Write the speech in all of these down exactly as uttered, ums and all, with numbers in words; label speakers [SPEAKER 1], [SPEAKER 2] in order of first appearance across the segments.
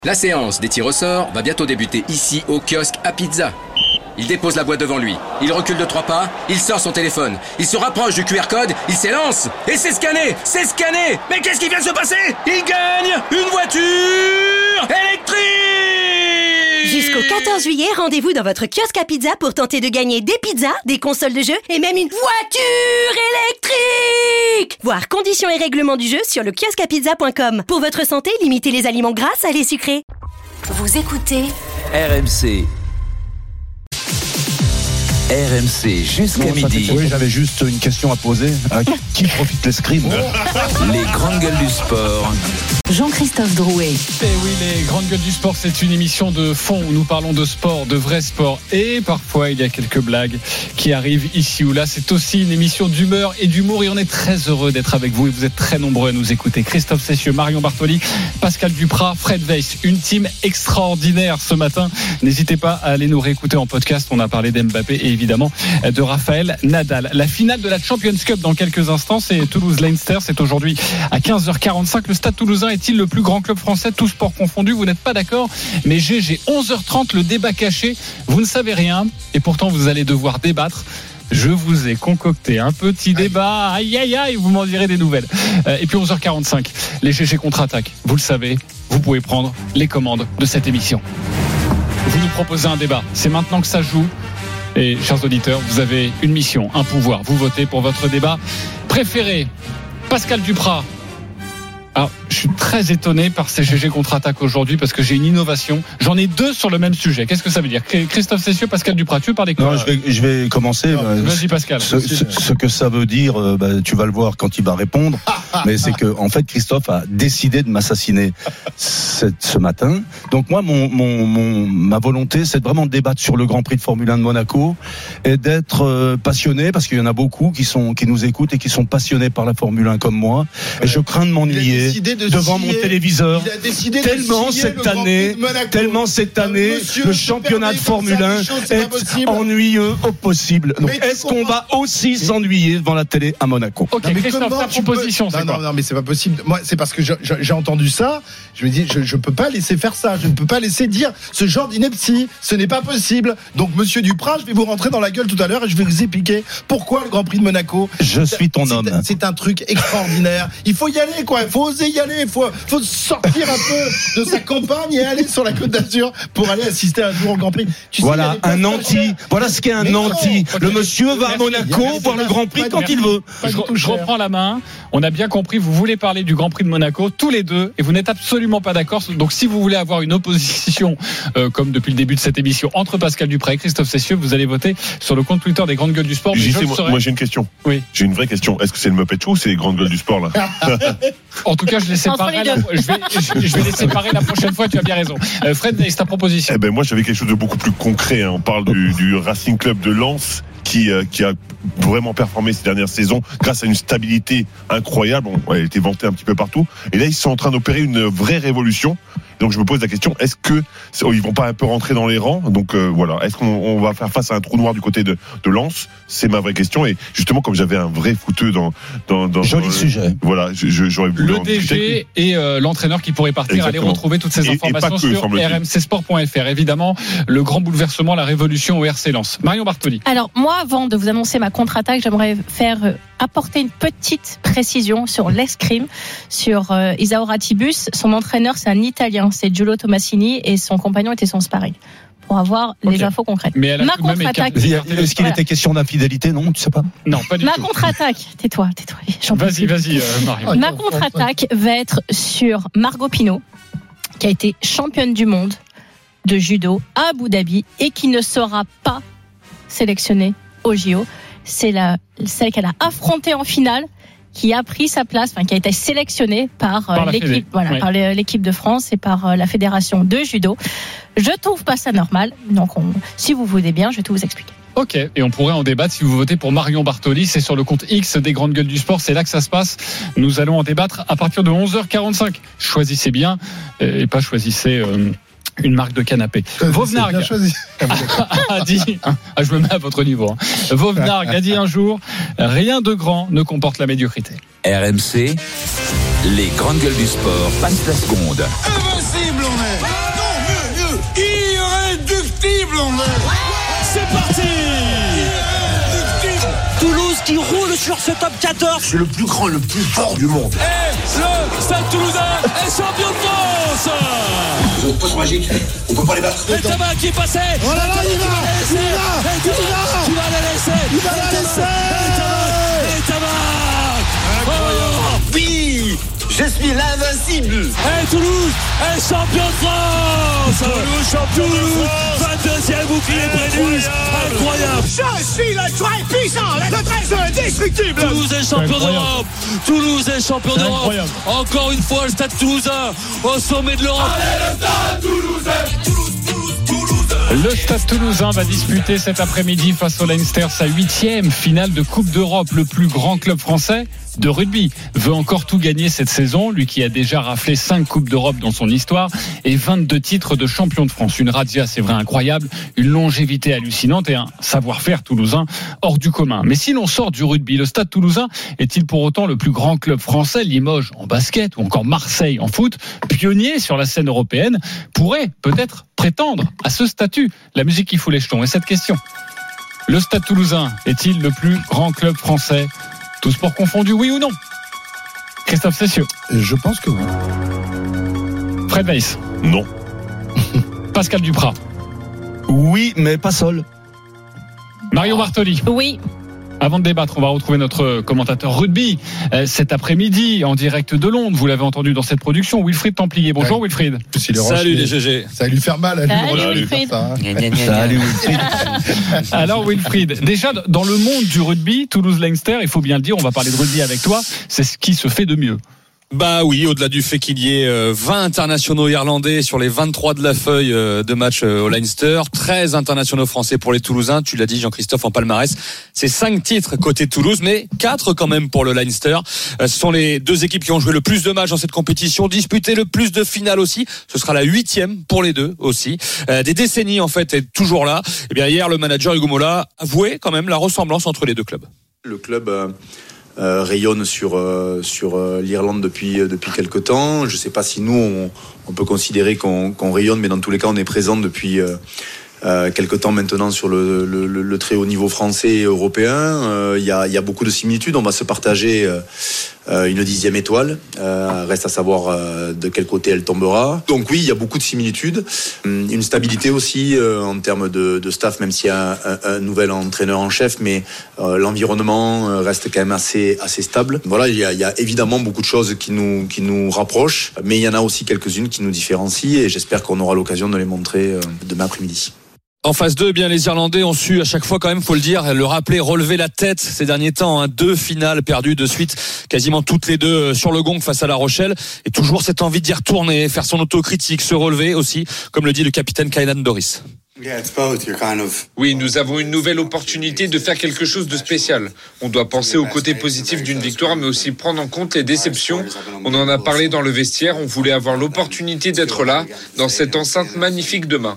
[SPEAKER 1] La séance des tirs au sort va bientôt débuter ici au kiosque à pizza. Il dépose la boîte devant lui, il recule de trois pas, il sort son téléphone, il se rapproche du Q R code, il s'élance et c'est scanné, c'est scanné. Mais qu'est-ce qui vient de se passer? Il gagne une voiture électrique!
[SPEAKER 2] Jusqu'au quatorze juillet, rendez-vous dans votre kiosque à pizza pour tenter de gagner des pizzas, des consoles de jeu et même une voiture électrique! Voir conditions et règlements du jeu sur le kiosque à pizza point com. Pour votre santé, limitez les aliments gras, salés, sucrés. Vous écoutez
[SPEAKER 3] R M C. R M C jusqu'à
[SPEAKER 4] bon,
[SPEAKER 3] midi.
[SPEAKER 4] Oui, j'avais juste une question à poser. À qui profite l'escrime?
[SPEAKER 3] Les grandes gueules du sport.
[SPEAKER 5] Jean-Christophe Drouet.
[SPEAKER 6] Et oui, les grandes gueules du sport, c'est une émission de fond où nous parlons de sport, de vrai sport. Et parfois, il y a quelques blagues qui arrivent ici ou là. C'est aussi une émission d'humeur et d'humour. Et on est très heureux d'être avec vous. Et vous êtes très nombreux à nous écouter. Christophe Cessieux, Marion Bartoli, Pascal Duprat, Fred Weiss. Une team extraordinaire ce matin. N'hésitez pas à aller nous réécouter en podcast. On a parlé d'Mbappé et évidemment de Raphaël Nadal. La finale de la Champions Cup dans quelques instants, c'est Toulouse-Leinster. C'est aujourd'hui à quinze heures quarante-cinq. Le Stade Toulousain est-il le plus grand club français, tous sports confondus? Vous n'êtes pas d'accord? Mais G G, onze heures trente, le débat caché. Vous ne savez rien et pourtant vous allez devoir débattre. Je vous ai concocté un petit débat. Aïe, aïe, aïe, vous m'en direz des nouvelles. Euh, et puis onze heures quarante-cinq, les G G contre-attaque. Vous le savez, vous pouvez prendre les commandes de cette émission. Vous nous proposez un débat. C'est maintenant que ça joue. Et chers auditeurs, vous avez une mission, un pouvoir. Vous votez pour votre débat préféré. Pascal Duprat. Alors, je suis très étonné par ces G G contre-attaque aujourd'hui parce que j'ai une innovation. J'en ai deux sur le même sujet. Qu'est-ce que ça veut dire? Christophe Cessieux, Pascal Duprat, tu veux parler quoi?
[SPEAKER 4] Non, je vais, je vais commencer.
[SPEAKER 6] Non, bah, vas-y, Pascal.
[SPEAKER 4] Ce, ce, ce que ça veut dire, bah, tu vas le voir quand il va répondre. Mais c'est que, en fait, Christophe a décidé de m'assassiner cette, ce matin. Donc moi, mon, mon, mon, ma volonté, c'est de vraiment débattre sur le Grand Prix de Formule un de Monaco et d'être euh, passionné, parce qu'il y en a beaucoup qui sont, qui nous écoutent et qui sont passionnés par la Formule un comme moi. Ouais. Et je crains de m'ennuyer de devant scier, mon téléviseur. Tellement cette année, tellement cette année, Monsieur, le championnat de Formule un est ennuyeux au possible. Donc, mais est-ce qu'on va aussi mais... s'ennuyer devant la télé à Monaco?
[SPEAKER 6] Ok, non, mais Christophe, ta proposition,
[SPEAKER 7] peut...
[SPEAKER 6] c'est
[SPEAKER 7] non,
[SPEAKER 6] quoi?
[SPEAKER 7] Non, non, mais c'est pas possible. Moi, c'est parce que je, je, j'ai entendu ça. Je me dis, je, je peux pas laisser faire ça. Je ne peux pas laisser dire ce genre d'ineptie. Ce n'est pas possible. Donc, Monsieur Duprat, je vais vous rentrer dans la gueule tout à l'heure et je vais vous expliquer pourquoi le Grand Prix de Monaco.
[SPEAKER 4] Je suis ton
[SPEAKER 7] c'est,
[SPEAKER 4] homme.
[SPEAKER 7] C'est un truc extraordinaire. Il faut y aller, quoi. Il faut oser y aller. Il faut, faut sortir un peu de sa campagne et aller sur la Côte d'Azur pour aller assister un jour au Grand Prix. Tu
[SPEAKER 4] voilà,
[SPEAKER 7] sais,
[SPEAKER 4] un anti. Cher. Voilà ce qu'est un mais anti. Non. Le okay. monsieur va merci, à Monaco merci, voir le Grand Prix quand merci. il veut.
[SPEAKER 6] Je, je reprends la main. On a bien compris, vous voulez parler du Grand Prix de Monaco, tous les deux, et vous n'êtes absolument pas d'accord. Donc si vous voulez avoir une opposition, euh, comme depuis le début de cette émission, entre Pascal Duprat et Christophe Cessieux, vous allez voter sur le compte Twitter des Grandes Gueules du Sport.
[SPEAKER 8] J'y sais, moi, moi j'ai une question.
[SPEAKER 6] Oui.
[SPEAKER 8] J'ai une vraie question. Est-ce que c'est le Muppet Show ou c'est les Grandes Gueules du Sport là?
[SPEAKER 6] En tout cas, je les séparerai. La, je, vais, je, je vais les séparer la prochaine fois. Tu as bien raison. Euh, Fred, c'est ta proposition.
[SPEAKER 8] Eh ben moi, j'avais quelque chose de beaucoup plus concret. Hein. On parle du, du Racing Club de Lens qui euh, qui a vraiment performé ces dernières saisons grâce à une stabilité incroyable. On, elle a été vantée un petit peu partout. Et là, ils sont en train d'opérer une vraie révolution. Donc je me pose la question, est-ce que oh, ils vont pas un peu rentrer dans les rangs? Donc euh, voilà, est-ce qu'on on va faire face à un trou noir du côté de, de Lens? C'est ma vraie question. Et justement, comme j'avais un vrai footeux dans dans, dans
[SPEAKER 4] joli
[SPEAKER 8] euh,
[SPEAKER 4] sujet.
[SPEAKER 8] Voilà, je, je, j'aurais voulu
[SPEAKER 6] le D G et euh, l'entraîneur qui pourrait partir. Exactement. Aller retrouver toutes ces informations et, et que, sur r m c sport point f r. Évidemment, le grand bouleversement, la révolution au R C Lens. Marion Bartoli.
[SPEAKER 5] Alors moi, avant de vous annoncer ma contre-attaque, j'aimerais faire euh, apporter une petite précision sur l'escrime, sur euh, Isaura Tibus. Son entraîneur, c'est un Italien. C'est Giulio Tomassini et son compagnon était son sparring. Pour avoir okay. les infos concrètes.
[SPEAKER 6] Mais elle a
[SPEAKER 5] ma contre-attaque.
[SPEAKER 4] Est-ce qu'il voilà. était question d'infidélité? Non, tu sais pas.
[SPEAKER 6] Non, pas du
[SPEAKER 5] ma
[SPEAKER 6] tout.
[SPEAKER 5] Ma contre-attaque. Tais-toi, tais-toi.
[SPEAKER 6] Vas-y, vas-y, euh, Marion.
[SPEAKER 5] Ma contre-attaque va être sur Margot Pino, qui a été championne du monde de judo à Abu Dhabi et qui ne sera pas sélectionnée au J O. C'est la, celle qu'elle a affrontée en finale, qui a pris sa place, enfin qui a été sélectionnée par, par l'équipe, voilà, ouais. par l'équipe de France et par la fédération de judo. Je trouve pas ça normal. Donc, on, si vous voulez bien, je vais tout vous expliquer.
[SPEAKER 6] Ok, et on pourrait en débattre si vous votez pour Marion Bartoli. C'est sur le compte X des Grandes Gueules du Sport. C'est là que ça se passe. Nous allons en débattre à partir de onze heures quarante-cinq. Choisissez bien et pas choisissez. Euh Une marque de canapé. Vauvenargues a dit, ah, je me mets à votre niveau. Hein. Vauvenargues a dit un jour, rien de grand ne comporte la médiocrité.
[SPEAKER 3] R M C, les Grandes Gueules du Sport passent la seconde.
[SPEAKER 9] Invincible on est. C'est parti. Toulouse qui roule sur ce top quatorze.
[SPEAKER 10] C'est le plus grand, le plus fort du monde.
[SPEAKER 9] Et le Stade Toulousain est champion de France.
[SPEAKER 10] Ils ont poste magique, on peut pas les battre.
[SPEAKER 9] Et Tama qui est passé.
[SPEAKER 7] Oh là là, il va, il va, il va,
[SPEAKER 9] il va la laisser.
[SPEAKER 7] il va la laisser.
[SPEAKER 9] Et Tama. Incroyable.
[SPEAKER 10] Oui, je suis l'invincible.
[SPEAKER 9] Et Toulouse est champion de France. Toulouse champion de France. vingt-deuxième bouclier Brennus. Incroyable.
[SPEAKER 10] Je suis le très puissant, le très indestructible.
[SPEAKER 9] Toulouse est champion d'Europe. Toulouse est champion d'Europe.
[SPEAKER 6] incroyable.
[SPEAKER 9] Encore une fois, le Stade Toulousain au sommet de l'Europe.
[SPEAKER 10] Allez, le Stade Toulousain. Toulouse, Toulouse, Toulouse.
[SPEAKER 6] Le Stade Toulousain va disputer cet après-midi face au Leinster sa huitième finale de Coupe d'Europe. Le plus grand club français de rugby veut encore tout gagner cette saison, lui qui a déjà raflé cinq Coupes d'Europe dans son histoire et vingt-deux titres de champion de France. Une razzia, c'est vrai, incroyable, une longévité hallucinante et un savoir-faire toulousain hors du commun. Mais si l'on sort du rugby, le Stade Toulousain est-il pour autant le plus grand club français? Limoges en basket ou encore Marseille en foot, pionnier sur la scène européenne, pourrait peut-être prétendre à ce statut. La musique qui fout les jetons. Et cette question, le Stade Toulousain est-il le plus grand club français? Tous sports confondus, oui ou non? Christophe Cessieux.
[SPEAKER 7] Je pense que oui.
[SPEAKER 6] Fred Weiss.
[SPEAKER 8] Non.
[SPEAKER 6] Pascal Duprat.
[SPEAKER 4] Oui, mais pas seul.
[SPEAKER 6] Mario Bartoli.
[SPEAKER 5] Oui.
[SPEAKER 6] Avant de débattre, on va retrouver notre commentateur rugby euh, cet après-midi en direct de Londres. Vous l'avez entendu dans cette production, Wilfried Templier. Bonjour ouais. Wilfried.
[SPEAKER 9] Salut les G G.
[SPEAKER 7] Ça va lui faire mal à lui.
[SPEAKER 5] Salut Wilfried.
[SPEAKER 7] Ça, hein.
[SPEAKER 4] Salut Wilfried.
[SPEAKER 6] Alors Wilfried, déjà dans le monde du rugby, Toulouse-Leinster, il faut bien le dire, on va parler de rugby avec toi, c'est ce qui se fait de mieux.
[SPEAKER 11] Bah oui, au-delà du fait qu'il y ait vingt internationaux irlandais sur les vingt-trois de la feuille de match au Leinster, treize internationaux français pour les Toulousains, tu l'as dit Jean-Christophe en palmarès, c'est cinq titres côté Toulouse, mais quatre quand même pour le Leinster. Ce sont les deux équipes qui ont joué le plus de matchs dans cette compétition, disputé le plus de finales aussi, ce sera la huitième pour les deux aussi. Des décennies en fait est toujours là. Et bien hier, le manager Hugo Mola avouait quand même la ressemblance entre les deux clubs.
[SPEAKER 12] Le club... Euh... Euh, rayonne sur euh, sur euh, l'Irlande depuis euh, depuis quelque temps. Je sais pas si nous on, on peut considérer qu'on, qu'on rayonne, mais dans tous les cas on est présent depuis euh, euh, quelque temps maintenant sur le, le, le très haut niveau français et européen. Il euh, y a il y a beaucoup de similitudes. On va se partager euh, euh, une dixième étoile. Euh, reste à savoir euh, de quel côté elle tombera. Donc oui, il y a beaucoup de similitudes. Une stabilité aussi euh, en termes de, de staff, même s'il y a un, un nouvel entraîneur en chef, mais euh, l'environnement reste quand même assez assez stable. Voilà, il y a, il y a évidemment beaucoup de choses qui nous qui nous rapprochent, mais il y en a aussi quelques-unes qui nous différencient et j'espère qu'on aura l'occasion de les montrer euh, demain après-midi.
[SPEAKER 11] En phase deux, bien les Irlandais ont su à chaque fois quand même, faut le dire, le rappeler, relever la tête ces derniers temps. Hein, deux finales perdues de suite, quasiment toutes les deux sur le gong face à La Rochelle. Et toujours cette envie d'y retourner, faire son autocritique, se relever aussi, comme le dit le capitaine Kainan Doris.
[SPEAKER 13] Oui, nous avons une nouvelle opportunité de faire quelque chose de spécial. On doit penser au côté positif d'une victoire, mais aussi prendre en compte les déceptions. On en a parlé dans le vestiaire, on voulait avoir l'opportunité d'être là, dans cette enceinte magnifique demain.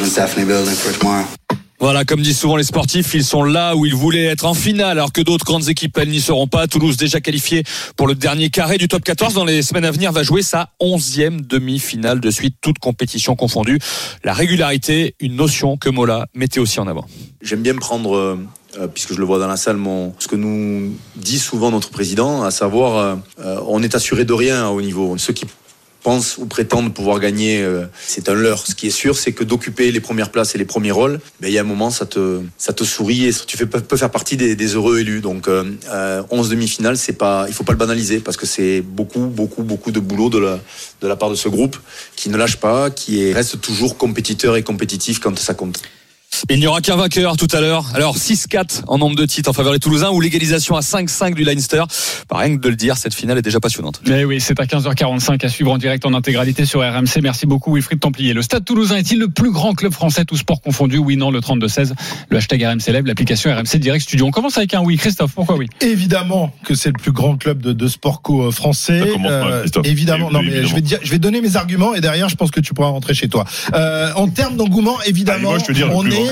[SPEAKER 11] Voilà, comme disent souvent les sportifs, ils sont là où ils voulaient être en finale, alors que d'autres grandes équipes, elles n'y seront pas. Toulouse, déjà qualifiée pour le dernier carré du top quatorze, dans les semaines à venir, va jouer sa onzième demi-finale de suite, toute compétition confondue. La régularité, une notion que Mola mettait aussi en avant.
[SPEAKER 12] J'aime bien prendre, euh, puisque je le vois dans la salle, mon, ce que nous dit souvent notre président, à savoir, euh, on est assuré de rien à haut niveau. Ceux qui pensent ou prétendent pouvoir gagner, euh, c'est un leurre. Ce qui est sûr, c'est que d'occuper les premières places et les premiers rôles, ben, il y a un moment, ça te, ça te sourit et tu fais, peux faire partie des, des heureux élus. Donc, euh, euh, onze demi-finales, c'est pas, il faut pas le banaliser parce que c'est beaucoup, beaucoup, beaucoup de boulot de la, de la part de ce groupe qui ne lâche pas, qui est, reste toujours compétiteur et compétitif quand ça compte.
[SPEAKER 11] Il n'y aura qu'un vainqueur tout à l'heure. Alors six quatre en nombre de titres en faveur des Toulousains ou l'égalisation à cinq cinq du Leinster. Pas rien que de le dire, cette finale est déjà passionnante.
[SPEAKER 6] Mais oui, c'est à quinze heures quarante-cinq à suivre en direct en intégralité sur R M C. Merci beaucoup Wilfried Templier. Le Stade Toulousain est-il le plus grand club français, tous sports confondus? Oui, non, le trente-deux seize. Le hashtag R M C Live, l'application R M C Direct Studio. On commence avec un oui. Christophe, pourquoi oui?
[SPEAKER 7] Évidemment que c'est le plus grand club de, de sport co français.
[SPEAKER 8] Euh,
[SPEAKER 7] évidemment. Non, mais évidemment. je vais dire, je vais donner mes arguments et derrière, je pense que tu pourras rentrer chez toi. Euh, en termes d'engouement, évidemment,
[SPEAKER 8] Allez, moi, je veux dire,
[SPEAKER 7] on est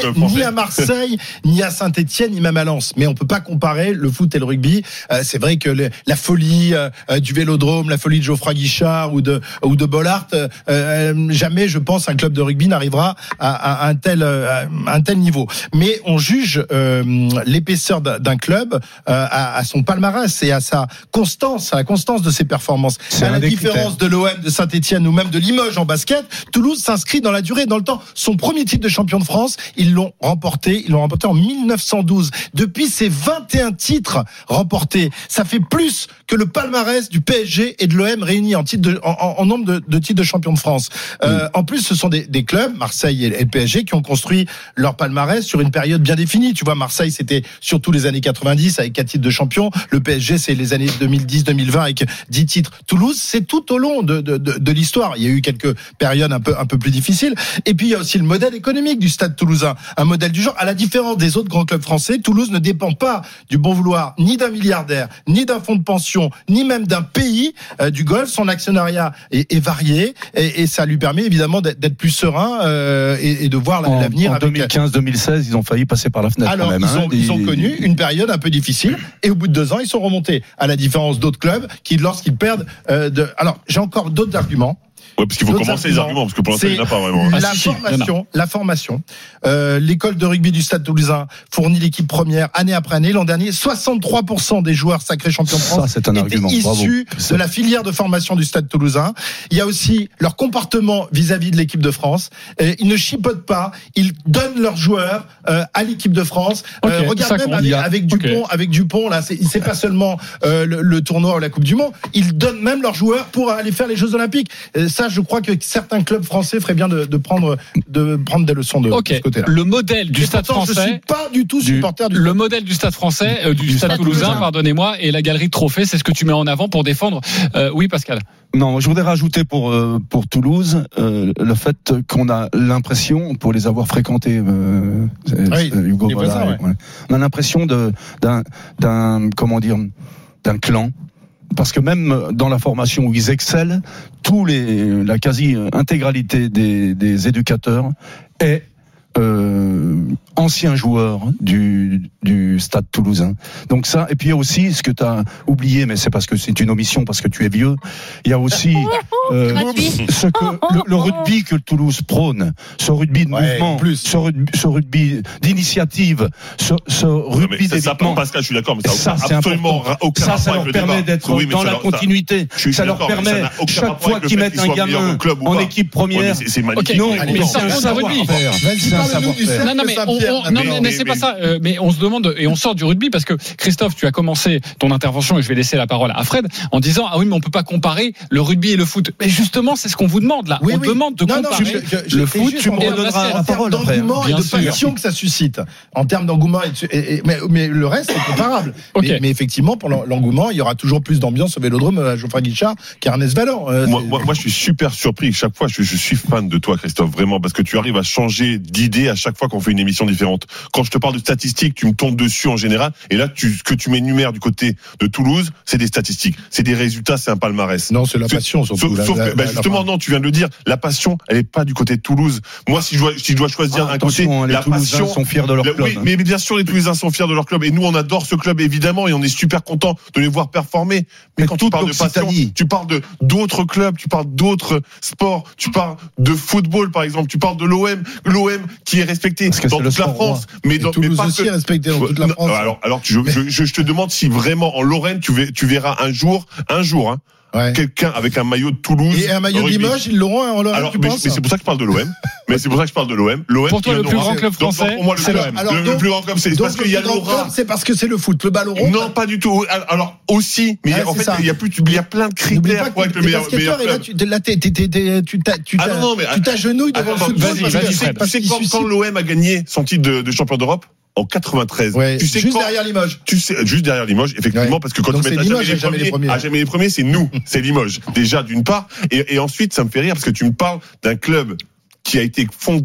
[SPEAKER 8] club français.
[SPEAKER 7] ni à Marseille, ni à Saint-Etienne, ni même à Lens. Mais on peut pas comparer le foot et le rugby. Euh, c'est vrai que le, la folie euh, du Vélodrome, la folie de Geoffroy Guichard ou de ou de Bollaert, euh, euh, jamais, je pense, un club de rugby n'arrivera à, à un tel à un tel niveau. Mais on juge euh, l'épaisseur d'un club euh, à, à son palmarès et à sa constance, à la constance de ses performances.
[SPEAKER 4] C'est
[SPEAKER 7] à la différence
[SPEAKER 4] critères.
[SPEAKER 7] de l'O M, de Saint-Etienne ou même de Limoges en basket, Toulouse s'inscrit dans la durée, dans le temps. Son premier titre de champion de France, ils l'ont remporté, ils l'ont remporté en mille neuf cent douze. Depuis ces vingt et un titres remportés, ça fait plus que le palmarès du P S G et de l'O M réunis en, titre de, en, en, en nombre de, de titres de champion de France. Euh, mmh. En plus, ce sont des, des clubs, Marseille et, et le P S G, qui ont construit leur palmarès sur une période bien définie. Tu vois, Marseille, c'était surtout les années quatre-vingt-dix avec quatre titres de champion. Le P S G, c'est les années deux mille dix deux mille vingt avec dix titres. Toulouse, c'est tout au long de, de, de, de l'histoire. Il y a eu quelques périodes un peu, un peu plus difficiles. Et puis, il y a aussi le modèle économique du Stade toulousain. Un modèle du genre. À la différence des autres grands clubs français, Toulouse ne dépend pas du bon vouloir ni d'un milliardaire, ni d'un fonds de pension, ni même d'un pays euh, du Golfe. Son actionnariat est, est varié et, et ça lui permet évidemment d'être, d'être plus serein euh, et, et de voir
[SPEAKER 4] en,
[SPEAKER 7] l'avenir.
[SPEAKER 4] En
[SPEAKER 7] avec...
[SPEAKER 4] deux mille quinze deux mille seize, ils ont failli passer par la fenêtre.
[SPEAKER 7] Alors,
[SPEAKER 4] quand même,
[SPEAKER 7] ils,
[SPEAKER 4] hein,
[SPEAKER 7] ont,
[SPEAKER 4] des...
[SPEAKER 7] ils ont connu une période un peu difficile et au bout de deux ans, ils sont remontés. À la différence d'autres clubs qui, lorsqu'ils perdent, euh, de... alors j'ai encore d'autres arguments.
[SPEAKER 8] Ouais, parce qu'il faut commencer les arguments, parce que pour l'instant, il n'y en a pas vraiment.
[SPEAKER 7] La
[SPEAKER 6] Ah, si, si,
[SPEAKER 7] formation, la formation. Euh, l'école de rugby du Stade Toulousain fournit l'équipe première année après année. L'an dernier, soixante-trois pour cent des joueurs sacrés champions de France
[SPEAKER 4] Ça, c'est un
[SPEAKER 7] étaient
[SPEAKER 4] argument.
[SPEAKER 7] issus
[SPEAKER 4] Bravo.
[SPEAKER 7] de la filière de formation du Stade Toulousain. Il y a aussi leur comportement vis-à-vis de l'équipe de France. Et ils ne chipotent pas. Ils donnent leurs joueurs euh, à l'équipe de France.
[SPEAKER 6] Okay,
[SPEAKER 7] euh, regarde même avec, avec Dupont,
[SPEAKER 6] okay.
[SPEAKER 7] avec Dupont là, c'est, c'est pas seulement euh, le, le tournoi ou la Coupe du Monde. Ils donnent même leurs joueurs pour aller faire les Jeux Olympiques. Et ça, je crois que certains clubs français feraient bien de, de prendre de prendre des leçons de,
[SPEAKER 6] okay.
[SPEAKER 7] de ce côté-là.
[SPEAKER 6] Le modèle du
[SPEAKER 7] Et
[SPEAKER 6] Stade
[SPEAKER 7] pourtant,
[SPEAKER 6] français.
[SPEAKER 7] Je suis pas du tout supporter du.
[SPEAKER 6] Le modèle du Stade français, euh, du, du Stade, Stade Toulousain, Toulousain, pardonnez-moi, et la galerie de trophées, c'est ce que tu mets en avant pour défendre. Euh, oui, Pascal.
[SPEAKER 4] Non, je voudrais rajouter pour euh, pour Toulouse euh, le fait qu'on a l'impression, pour les avoir fréquentés, euh,
[SPEAKER 7] oui,
[SPEAKER 4] Hugo Bollard, ouais. Ouais, on a l'impression de d'un d'un comment dire d'un clan. Parce que même dans la formation où ils excellent, tous les, la quasi-intégralité des, des éducateurs est euh, ancien joueur du, du Stade Toulousain. Donc ça, et puis il y a aussi ce que tu as oublié, mais c'est parce que c'est une omission, parce que tu es vieux, il y a aussi euh, ce que le, le rugby que Toulouse prône, ce rugby de
[SPEAKER 7] ouais,
[SPEAKER 4] mouvement,
[SPEAKER 7] plus.
[SPEAKER 4] Ce, rugby, ce rugby d'initiative, ce, ce rugby
[SPEAKER 8] ça, ça, Pascal, je suis d'accord, mais ça,
[SPEAKER 4] ça c'est absolument
[SPEAKER 8] aucun
[SPEAKER 4] ça, ça leur permet d'être oui, dans la continuité. Ça, ça leur permet, chaque fois qu'ils mettent un gamin en équipe première,
[SPEAKER 8] ouais, c'est
[SPEAKER 6] okay, non, mais c'est un savoir-faire. Non, non, mais, on, on, non, mais, mais c'est pas ça. Euh, mais on se demande et on sort du rugby parce que Christophe, tu as commencé ton intervention et je vais laisser la parole à Fred en disant ah oui, mais on peut pas comparer le rugby et le foot. Mais justement, c'est ce qu'on vous demande là.
[SPEAKER 7] Oui,
[SPEAKER 6] on
[SPEAKER 7] oui.
[SPEAKER 6] demande de
[SPEAKER 7] non,
[SPEAKER 6] comparer
[SPEAKER 7] non, je, je,
[SPEAKER 6] le foot.
[SPEAKER 7] Tu me redonneras la parole après. D'engouement et de passion que ça suscite. En termes d'engouement, et, et, et, mais, mais le reste est comparable. Okay. Mais, mais effectivement, pour l'engouement, il y aura toujours plus d'ambiance au Vélodrome à Geoffroy Guichard qu'à Ernest Vallant. Euh,
[SPEAKER 8] moi, moi, moi, je suis super surpris. Chaque fois, je, je suis fan de toi, Christophe, vraiment, parce que tu arrives à changer d'idée à chaque fois qu'on fait une émission différente. Quand je te parle de statistiques, tu me tombes dessus en général. Et là, tu, ce que tu m'énumères du côté de Toulouse, c'est des statistiques, c'est des résultats, c'est un palmarès.
[SPEAKER 7] Non, c'est la passion surtout.
[SPEAKER 8] Sauf, sauf
[SPEAKER 7] la,
[SPEAKER 8] que, bah,
[SPEAKER 7] la,
[SPEAKER 8] justement,
[SPEAKER 7] la...
[SPEAKER 8] non, tu viens de le dire. La passion, elle est pas du côté de Toulouse. Moi, si je dois, si je dois choisir
[SPEAKER 4] ah,
[SPEAKER 8] un côté,
[SPEAKER 4] les
[SPEAKER 8] la
[SPEAKER 4] Toulousains
[SPEAKER 8] passion,
[SPEAKER 4] sont fiers de leur
[SPEAKER 8] le,
[SPEAKER 4] club.
[SPEAKER 8] Oui, mais bien sûr, les Toulousains sont fiers de leur club. Et nous, on adore ce club évidemment, et on est super contents de les voir performer. Mais, mais quand tu parles de passion, tu parles de d'autres clubs, tu parles d'autres sports, tu parles de football par exemple, tu parles de l'O M, l'O M qui est respecté dans toute la France, mais dans
[SPEAKER 7] Toulouse
[SPEAKER 8] mais pas
[SPEAKER 7] aussi
[SPEAKER 8] que...
[SPEAKER 7] respecté dans toute la France.
[SPEAKER 8] Alors, alors tu, je, je, je te demande si vraiment en Lorraine, tu, ver, tu verras un jour, un jour, hein, ouais. quelqu'un avec un maillot de Toulouse.
[SPEAKER 7] Et un maillot de Limoges, ils l'auront en Lorraine,
[SPEAKER 8] alors,
[SPEAKER 7] tu
[SPEAKER 8] mais,
[SPEAKER 7] penses?
[SPEAKER 8] Mais c'est pour ça que je parle de l'O M. Mais c'est pour ça que je parle de l'O M. L'O M
[SPEAKER 6] pour toi, le plus grand club français,
[SPEAKER 8] donc, pour moi, le,
[SPEAKER 6] c'est l'O M.
[SPEAKER 8] Le, le plus grand club, c'est parce qu'il y a l'aura.
[SPEAKER 7] C'est parce que c'est le foot, le ballon rond.
[SPEAKER 8] Non, pas du tout. Alors, aussi, mais
[SPEAKER 7] ouais,
[SPEAKER 8] en fait,
[SPEAKER 7] ça.
[SPEAKER 8] il y a plus, il y a plein de critères pour être le meilleur, meilleur club.
[SPEAKER 7] Là, tu, là, t'es, t'es, t'es, tu t'as, tu t'as, ah non, mais, tu t'agenouilles devant le football.
[SPEAKER 6] Vas-y, vas-y, Fred.
[SPEAKER 8] Tu sais, quand, quand l'O M a gagné son titre de, de champion d'Europe, en quatre-vingt-treize.
[SPEAKER 7] Ouais,
[SPEAKER 8] tu sais
[SPEAKER 7] juste
[SPEAKER 8] quand,
[SPEAKER 7] derrière Limoges.
[SPEAKER 8] Tu sais, juste derrière Limoges, effectivement, ouais. parce que quand
[SPEAKER 7] donc
[SPEAKER 8] tu mets à jamais, les premiers, les premiers, à jamais les premiers, c'est nous, c'est Limoges. Déjà, d'une part. Et, et ensuite, ça me fait rire parce que tu me parles d'un club qui a été fondé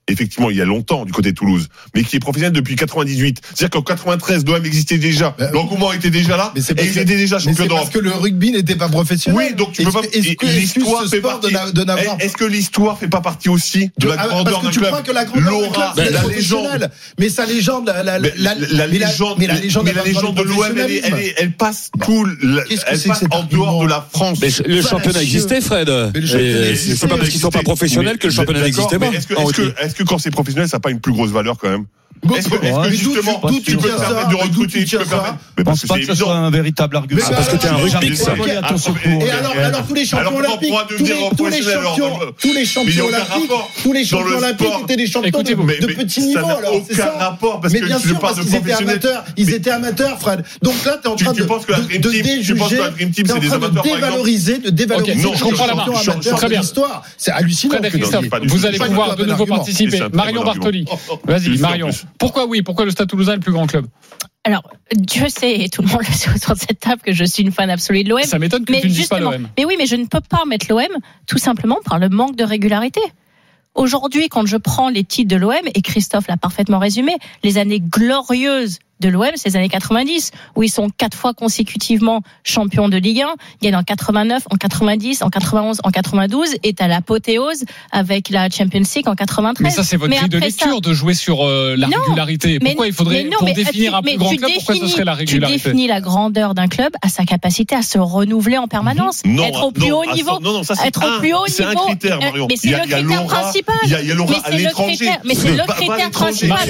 [SPEAKER 8] effectivement il y a longtemps du côté de Toulouse, mais qui est professionnel depuis quatre-vingt-dix-huit. C'est-à-dire qu'en quatre-vingt-treize, l'O M existait déjà,
[SPEAKER 7] euh,
[SPEAKER 8] l'engouement était déjà là,
[SPEAKER 7] mais c'est
[SPEAKER 8] et il était déjà champion d'Europe.
[SPEAKER 7] Parce que le rugby n'était pas professionnel.
[SPEAKER 8] Oui, donc tu peux pas.
[SPEAKER 7] Est-ce que l'histoire fait partie de n'avoir.
[SPEAKER 8] Est-ce que l'histoire fait pas partie aussi de la grandeur d'un club?
[SPEAKER 7] Parce que tu crois que la grandeur d'un club, c'est la légende. Mais sa légende, la la
[SPEAKER 8] la légende, mais la légende de l'O M, elle passe tout, elle passe en dehors de la France.
[SPEAKER 11] Mais le championnat existait, Fred. C'est pas parce qu'ils sont pas professionnels que le championnat n'existait pas.
[SPEAKER 8] Est-ce que, est-ce que, est-ce que quand c'est professionnel, ça n'a pas une plus grosse valeur quand même? Est-ce que, est-ce que justement,
[SPEAKER 7] d'où
[SPEAKER 8] tu peux permettre de recruter, tu peux permettre.
[SPEAKER 4] Je pense pas que ce soit un véritable argument.
[SPEAKER 11] Ah, parce que t'es un rugby, ça.
[SPEAKER 7] Et alors, alors tous les champions olympiques, tous les, tous les champions, tous les champions olympiques, tous les champions olympiques étaient des champions de, de petit niveau. Alors, c'est ça.
[SPEAKER 8] Rapport parce
[SPEAKER 7] mais
[SPEAKER 8] que
[SPEAKER 7] bien sûr, parce qu'ils étaient amateurs. Ils étaient amateurs, Fred. Donc là, t'es en train de, de déjuger, t'es en train de dévaloriser, de dévaloriser.
[SPEAKER 6] Non, je comprends la marque. Très bien.
[SPEAKER 7] C'est hallucinant.
[SPEAKER 6] Fred et Christophe, vous allez pouvoir de nouveau participer. Marion Bartoli. Vas-y, Marion. Pourquoi oui? Pourquoi le Stade Toulousain est le plus grand club?
[SPEAKER 5] Alors, Dieu sait, et tout le monde le sait autour de cette table, que je suis une fan absolue de l'O M.
[SPEAKER 6] Ça m'étonne que tu ne dises pas l'O M.
[SPEAKER 5] Mais oui, mais je ne peux pas mettre l'O M tout simplement par le manque de régularité. Aujourd'hui, quand je prends les titres de l'O M, et Christophe l'a parfaitement résumé, les années glorieuses de l'O M, c'est les années quatre-vingt-dix, où ils sont quatre fois consécutivement champions de Ligue un, gagnent en quatre-vingt-neuf, en quatre-vingt-dix, en quatre-vingt-onze, en quatre-vingt-douze, et à l'apothéose avec la Champions League en quatre-vingt-treize.
[SPEAKER 6] Mais ça, c'est votre grille de lecture ça... de jouer sur euh, la non, régularité. Pourquoi mais, il faudrait, non, pour définir tu, un plus grand club, définis, pourquoi ce serait la régularité?
[SPEAKER 5] Tu définis la grandeur d'un club à sa capacité à se renouveler en permanence,
[SPEAKER 8] non,
[SPEAKER 5] être au plus
[SPEAKER 8] non,
[SPEAKER 5] haut niveau.
[SPEAKER 8] Non, non, ça, c'est
[SPEAKER 5] être
[SPEAKER 8] un,
[SPEAKER 5] au plus haut
[SPEAKER 8] c'est
[SPEAKER 5] niveau.
[SPEAKER 8] un critère, Marion.
[SPEAKER 5] Mais c'est le critère principal.
[SPEAKER 8] Il y a l'aura à l'étranger.
[SPEAKER 5] Mais c'est le critère principal.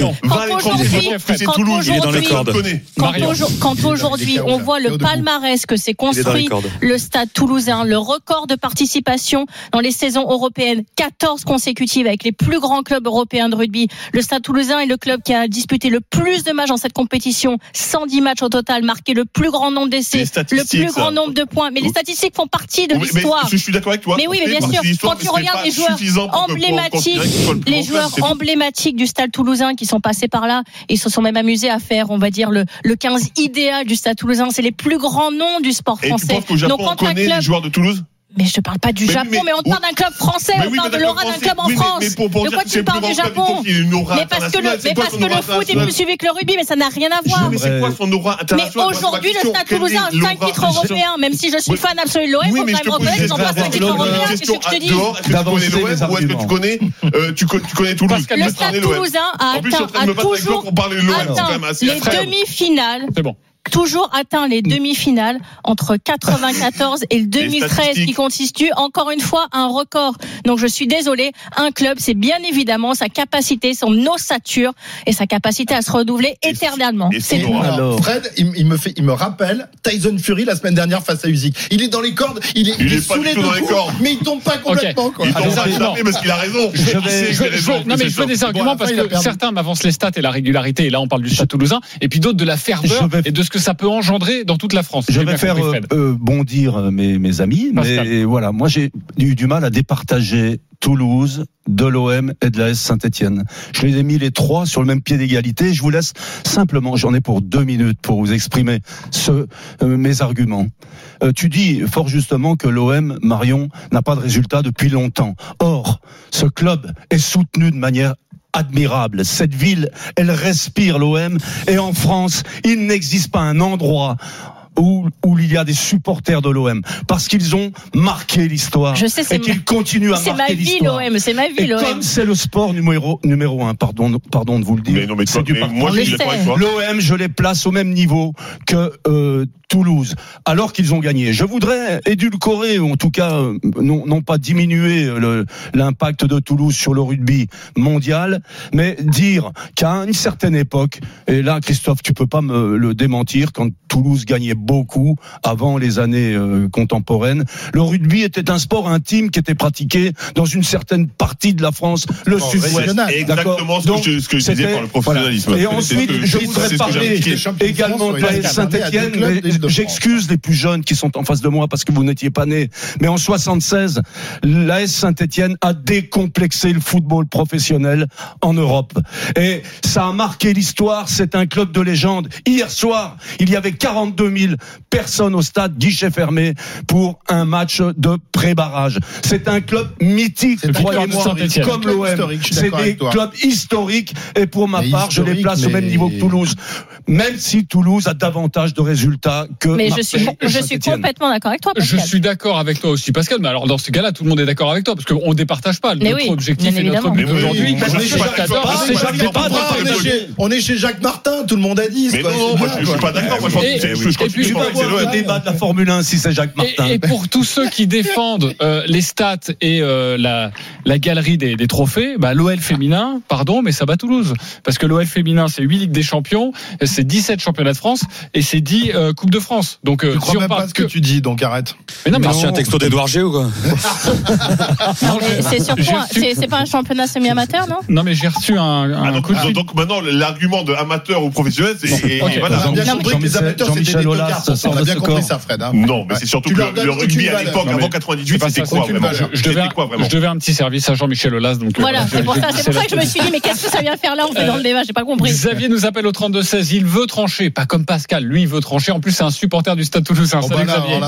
[SPEAKER 5] Quand aujourd'hui, Quand aujourd'hui on voit le palmarès que s'est construit le Stade Toulousain, le record de participation dans les saisons européennes, quatorze consécutives avec les plus grands clubs européens de rugby, le Stade Toulousain est le club qui a disputé le plus de matchs dans cette compétition, cent dix matchs au total, marqué le plus grand nombre d'essais, le plus grand nombre de points. Mais les statistiques font partie de
[SPEAKER 8] oui,
[SPEAKER 5] l'histoire.
[SPEAKER 8] Mais je suis d'accord avec toi.
[SPEAKER 5] Mais oui, mais bien sûr, quand tu regardes les joueurs emblématiques, les joueurs emblématiques du Stade Toulousain qui sont passés par là, ils se sont même amusés à faire, on va dire, le, le quinze idéal du Stade Toulousain, c'est les plus grands noms du sport français.
[SPEAKER 8] Et tu penses qu'au Japon,
[SPEAKER 5] donc,
[SPEAKER 8] on connaît club... les joueurs de Toulouse?
[SPEAKER 5] Mais je ne parle pas du mais Japon, mais, mais on parle d'un club français, on oui, parle de l'aura d'un club en oui, France. Mais, mais pour, pour de quoi tu parles du Japon? Mais parce que le, mais parce que le foot est plus suivi que le rugby, mais ça n'a rien à voir.
[SPEAKER 8] Mais c'est quoi son aura international?
[SPEAKER 5] Mais aujourd'hui, le Stade Toulousain a cinq titres européens, même si je suis fan absolu de l'O M, il faut quand même reconnaître qu'ils ont pas cinq titres européens. Qu'est-ce que je te dis?
[SPEAKER 8] Est-ce que tu connais l'O M ou est-ce que tu connais, tu connais Toulouse?
[SPEAKER 5] Le Stade Toulousain a atteint, a toujours atteint les demi-finales.
[SPEAKER 6] C'est bon.
[SPEAKER 5] Toujours atteint les demi-finales entre quatre-vingt-quatorze et le deux mille treize qui constitue encore une fois un record. Donc je suis désolée, un club c'est bien évidemment sa capacité, son ossature et sa capacité à se renouveler et éternellement.
[SPEAKER 7] Et c'est tout. Alors, Fred, il, il me fait, il me rappelle Tyson Fury la semaine dernière face à Usyk. Il est dans les cordes, il est,
[SPEAKER 8] il
[SPEAKER 7] il est,
[SPEAKER 8] est
[SPEAKER 7] sous les deux cordes, mais il tombe pas complètement.
[SPEAKER 6] Okay.
[SPEAKER 7] Quoi.
[SPEAKER 8] Il tombe pas jamais parce qu'il a raison.
[SPEAKER 6] Je, je, vais, je, je, je, non mais je veux des arguments parce que certains m'avancent les stats et la régularité. Et là on parle du Stade Toulousain et puis d'autres de la ferveur et de ce que ça peut engendrer dans toute la France.
[SPEAKER 4] Je vais faire euh, euh, bondir mes, mes amis, Pascal. Mais voilà, moi j'ai eu du mal à départager Toulouse, de l'O M et de l'A S Saint-Etienne. Je les ai mis les trois sur le même pied d'égalité. Je vous laisse simplement, j'en ai pour deux minutes pour vous exprimer ce, euh, mes arguments. Euh, tu dis fort justement que l'O M, Marion, n'a pas de résultat depuis longtemps. Or, ce club est soutenu de manière admirable. Cette ville, elle respire l'O M et en France, il n'existe pas un endroit Où, où il y a des supporters de l'O M parce qu'ils ont marqué l'histoire.
[SPEAKER 5] Je sais, c'est
[SPEAKER 4] et qu'ils continuent à marquer l'histoire.
[SPEAKER 5] C'est ma vie l'O M, c'est ma vie
[SPEAKER 4] et
[SPEAKER 5] l'O M.
[SPEAKER 4] Comme c'est le sport numéro numéro un, pardon, pardon de vous le dire.
[SPEAKER 8] Mais non, mais toi,
[SPEAKER 4] c'est du
[SPEAKER 8] mais moi, je suis d'accord avec toi.
[SPEAKER 4] L'O M, je les place au même niveau que euh, Toulouse, alors qu'ils ont gagné. Je voudrais édulcorer, ou en tout cas euh, non, non pas diminuer le, l'impact de Toulouse sur le rugby mondial, mais dire qu'à une certaine époque, et là Christophe, tu peux pas me le démentir, quand Toulouse gagnait beaucoup avant les années euh, contemporaines, le rugby était un sport intime qui était pratiqué dans une certaine partie de la France, le oh, sud-ouest.
[SPEAKER 8] Exactement ce que, je, ce que je disais par le professionnalisme.
[SPEAKER 4] Voilà. Et ensuite, que, je voudrais parler également de la Saint-Etienne, mais j'excuse les plus jeunes qui sont en face de moi parce que vous n'étiez pas nés. Mais en soixante-seize, l'A S Saint-Etienne a décomplexé le football professionnel en Europe. Et ça a marqué l'histoire, c'est un club de légende. Hier soir, il y avait quarante-deux mille personne au stade, guichet fermé pour un match de pré-barrage. C'est un club mythique, croyez-moi, comme l'O M. C'est des clubs historiques et pour ma mais part, je les place mais... au même niveau que Toulouse. Même si Toulouse a davantage de résultats que
[SPEAKER 5] mais
[SPEAKER 4] Marseille.
[SPEAKER 5] Mais je suis, je suis complètement d'accord avec toi, Pascal.
[SPEAKER 6] Je suis d'accord avec toi aussi, Pascal. Mais alors, dans ce cas-là, tout le monde est d'accord avec toi parce qu'on ne départage pas. Mais notre oui, objectif et notre but aujourd'hui.
[SPEAKER 7] Oui, on est chez Jacques Martin, tout le monde a dit.
[SPEAKER 8] Mais non, moi je suis pas d'accord. Moi je
[SPEAKER 4] continue de penser que c'est le débat de la Formule un si c'est Jacques Martin.
[SPEAKER 6] Et pour tous ceux qui défendent les stats et la la galerie des des trophées, bah l'O L féminin, pardon, mais ça bat Toulouse parce que l'O L féminin c'est huit Ligues des Champions, c'est dix-sept championnats de France et c'est dix euh, Coupes de France. Donc
[SPEAKER 7] euh, tu crois si même pas ce que, que tu dis, donc arrête.
[SPEAKER 11] Mais non, mais c'est un texto d'Edouard G ou quoi?
[SPEAKER 5] Non, mais c'est surtout c'est, c'est pas un championnat semi-amateur, non?
[SPEAKER 6] Non, mais j'ai reçu un, un
[SPEAKER 8] ah, donc,
[SPEAKER 6] coup de fil.
[SPEAKER 8] Donc maintenant l'argument de amateur ou professionnel, c'est et,
[SPEAKER 4] okay.
[SPEAKER 8] et voilà.
[SPEAKER 7] On a bien compris que les amateurs c'était des tocards. On a bien compris ça, Fred.
[SPEAKER 8] Non, mais c'est surtout que le rugby à l'époque avant quatre-vingt-dix-huit, c'était quoi vraiment?
[SPEAKER 6] Je devais un petit service à Jean-Michel Aulas, donc
[SPEAKER 5] voilà, c'est pour ça, c'est pour ça que je me suis dit mais qu'est-ce que ça vient faire là on fait dans le débat, j'ai pas compris.
[SPEAKER 6] Xavier nous appelle au trente-deux seize, il veut trancher, pas comme Pascal, lui il veut trancher, en plus c'est un supporter du Stade Toulousain. Salut Xavier.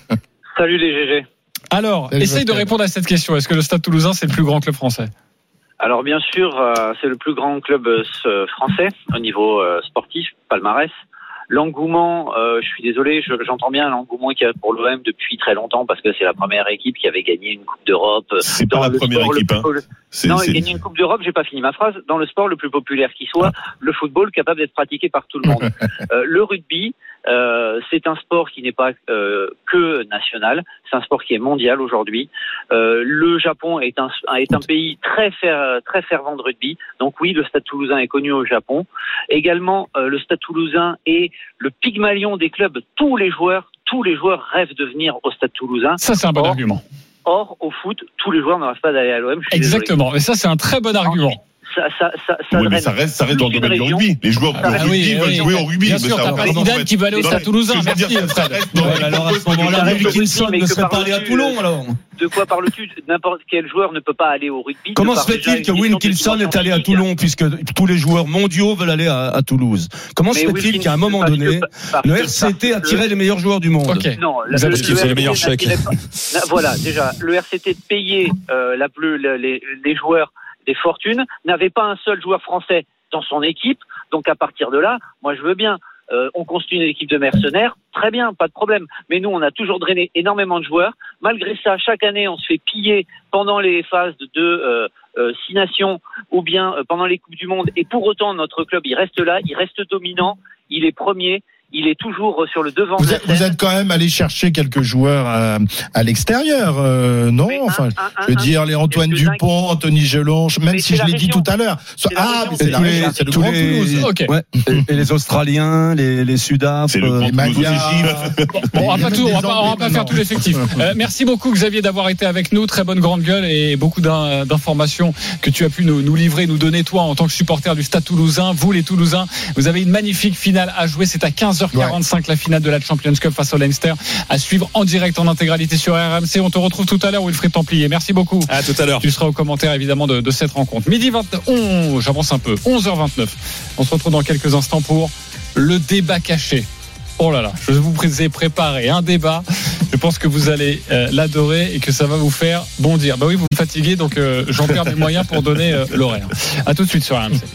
[SPEAKER 14] Salut les G G.
[SPEAKER 6] Alors, essaye de répondre à cette question, est-ce que le Stade Toulousain c'est le plus grand club français?
[SPEAKER 14] Alors bien sûr, euh, c'est le plus grand club euh, français au niveau euh, sportif, palmarès. L'engouement, euh, je suis désolé, je, j'entends bien l'engouement qu'il y a pour l'O M depuis très longtemps parce que c'est la première équipe qui avait gagné une Coupe d'Europe.
[SPEAKER 8] C'est pas la première équipe. Hein.
[SPEAKER 14] C'est, non, c'est... gagné une Coupe d'Europe, j'ai pas fini ma phrase, dans le sport le plus populaire qui soit, ah. le football capable d'être pratiqué par tout le monde. euh, le rugby, euh, c'est un sport qui n'est pas euh, que national, c'est un sport qui est mondial aujourd'hui. Euh, le Japon est un, est un pays très, fer, très fervent de rugby, donc oui, le Stade Toulousain est connu au Japon. Également, euh, le Stade Toulousain est le Pygmalion des clubs. Tous les joueurs, tous les joueurs rêvent de venir au Stade Toulousain.
[SPEAKER 6] Ça, c'est un bon Or, argument.
[SPEAKER 14] Or, au foot, tous les joueurs ne rêvent pas d'aller à l'O M.
[SPEAKER 6] Exactement. Et ça, c'est un très bon argument.
[SPEAKER 14] Ça, ça, ça, ça
[SPEAKER 8] oui, mais ça reste, ça reste dans le domaine du rugby. Les joueurs
[SPEAKER 6] ah,
[SPEAKER 8] de rugby
[SPEAKER 6] oui,
[SPEAKER 8] veulent
[SPEAKER 6] oui,
[SPEAKER 8] jouer au rugby.
[SPEAKER 6] Bien sûr, t'as pas Zidane qui va aller au Stade Toulousain. Merci, Fred.
[SPEAKER 4] Alors, à ce moment-là, Wilkinson ne serait pas allé à Toulon, alors.
[SPEAKER 14] De quoi parles-tu? N'importe quel joueur ne peut pas aller au rugby.
[SPEAKER 4] Comment se fait-il que Wilkinson est allé à Toulon puisque tous les joueurs mondiaux veulent aller à, à Toulouse? Comment se fait-il qu'à un moment donné, le R C T a tiré les meilleurs joueurs du monde?
[SPEAKER 14] Okay. Non, le,
[SPEAKER 11] parce qu'il faisait les meilleurs chèques.
[SPEAKER 14] Voilà, déjà, le R C T payait euh, la, le, les, les joueurs des fortunes, n'avait pas un seul joueur français dans son équipe. Donc à partir de là, moi je veux bien. Euh, on construit une équipe de mercenaires, très bien, pas de problème. Mais nous, on a toujours drainé énormément de joueurs. Malgré ça, chaque année, on se fait piller pendant les phases de euh, euh, six nations ou bien euh, pendant les Coupes du Monde. Et pour autant, notre club, il reste là, il reste dominant, il est premier. Il est toujours sur le devant.
[SPEAKER 7] Vous êtes, vous êtes quand même allé chercher quelques joueurs à, à l'extérieur, euh, non? Mais enfin, un, un, je veux un, dire les Antoine Dupont, Anthony Gelonche, même si je l'ai dit tout à l'heure.
[SPEAKER 14] C'est
[SPEAKER 7] ah, mais c'est la région, c'est le Grand Toulouse.
[SPEAKER 6] Okay.
[SPEAKER 4] Ouais. Et, et les Australiens, les, les Sudaf,
[SPEAKER 8] les
[SPEAKER 7] Magyars.
[SPEAKER 6] Bon, on va pas tout, on va pas, on va pas faire tout l'effectif. Euh, merci beaucoup Xavier d'avoir été avec nous. Très bonne grande gueule et beaucoup d'informations que tu as pu nous, nous livrer, nous donner toi en tant que supporter du Stade Toulousain. Vous les Toulousains, vous avez une magnifique finale à jouer. C'est à quinze heures quarante-cinq ouais. la finale de la Champions Cup face au Leinster à suivre en direct en intégralité sur R M C. On te retrouve tout à l'heure Wilfried Templier. Merci beaucoup.
[SPEAKER 11] À tout à l'heure.
[SPEAKER 6] Tu seras au commentaire évidemment de, de cette rencontre. Midi vingt, oh, j'avance un peu. onze heures vingt-neuf. On se retrouve dans quelques instants pour le débat caché. Oh là là, je vous ai préparé un débat. Je pense que vous allez euh, l'adorer et que ça va vous faire bondir. Bah oui, vous me fatiguez, donc euh, j'en perds mes moyens pour donner euh, l'horaire. À tout de suite sur R M C.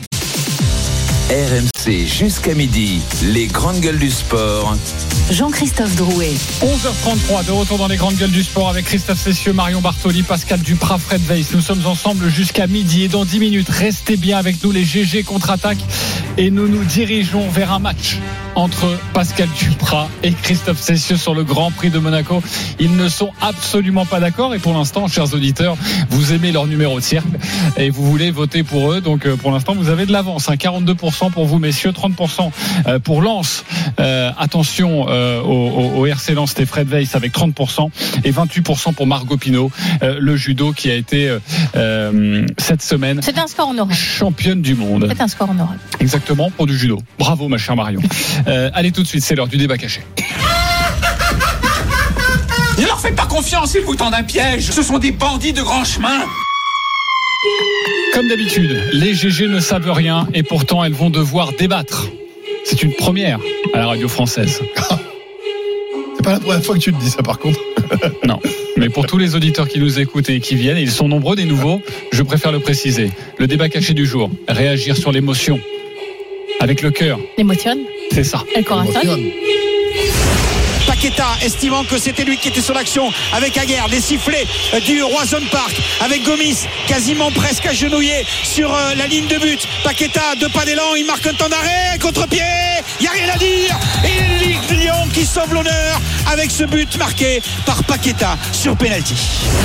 [SPEAKER 3] R M C jusqu'à midi, les grandes gueules du sport.
[SPEAKER 15] Jean-Christophe Drouet.
[SPEAKER 6] onze heures trente-trois, de retour dans les grandes gueules du sport avec Christophe Cessieux, Marion Bartoli, Pascal Duprat, Fred Weiss. Nous sommes ensemble jusqu'à midi et dans dix minutes, restez bien avec nous, les G G contre-attaque et nous nous dirigeons vers un match entre Pascal Duprat et Christophe Cessieux sur le Grand Prix de Monaco. Ils ne sont absolument pas d'accord et pour l'instant, chers auditeurs, vous aimez leur numéro de cirque et vous voulez voter pour eux. Donc pour l'instant, vous avez de l'avance, hein. quarante-deux pour cent pour vous messieurs, trente pour cent pour Lens. Euh, attention euh, au, au R C Lens, c'était Fred Weiss avec trente pour cent et vingt-huit pour cent pour Margot Pinot, euh, le judo qui a été euh, cette semaine
[SPEAKER 5] c'est un score honorable,
[SPEAKER 6] championne du monde.
[SPEAKER 5] C'est un score honorable.
[SPEAKER 6] Exactement, pour du judo. Bravo ma chère Marion. Euh, allez tout de suite, c'est l'heure du débat caché.
[SPEAKER 10] Ne leur faites pas confiance, ils vous tendent un piège. Ce sont des bandits de grand chemin.
[SPEAKER 6] Comme d'habitude, les G G ne savent rien et pourtant elles vont devoir débattre. C'est une première à la radio française.
[SPEAKER 7] C'est pas la première fois que tu le dis ça par contre.
[SPEAKER 6] Non, mais pour tous les auditeurs qui nous écoutent et qui viennent, et ils sont nombreux des nouveaux, je préfère le préciser. Le débat caché du jour, réagir sur l'émotion, avec le cœur.
[SPEAKER 5] L'émotion.
[SPEAKER 6] C'est ça.
[SPEAKER 5] El corazón.
[SPEAKER 16] Paqueta, estimant que c'était lui qui était sur l'action, avec Aguerre, les sifflets du Roison Park, avec Gomis quasiment presque agenouillé sur la ligne de but. Paqueta, deux pas d'élan, il marque un temps d'arrêt, contre-pied, il n'y a rien à dire. Et Ligue de Lyon qui sauve l'honneur avec ce but marqué par Paqueta sur penalty.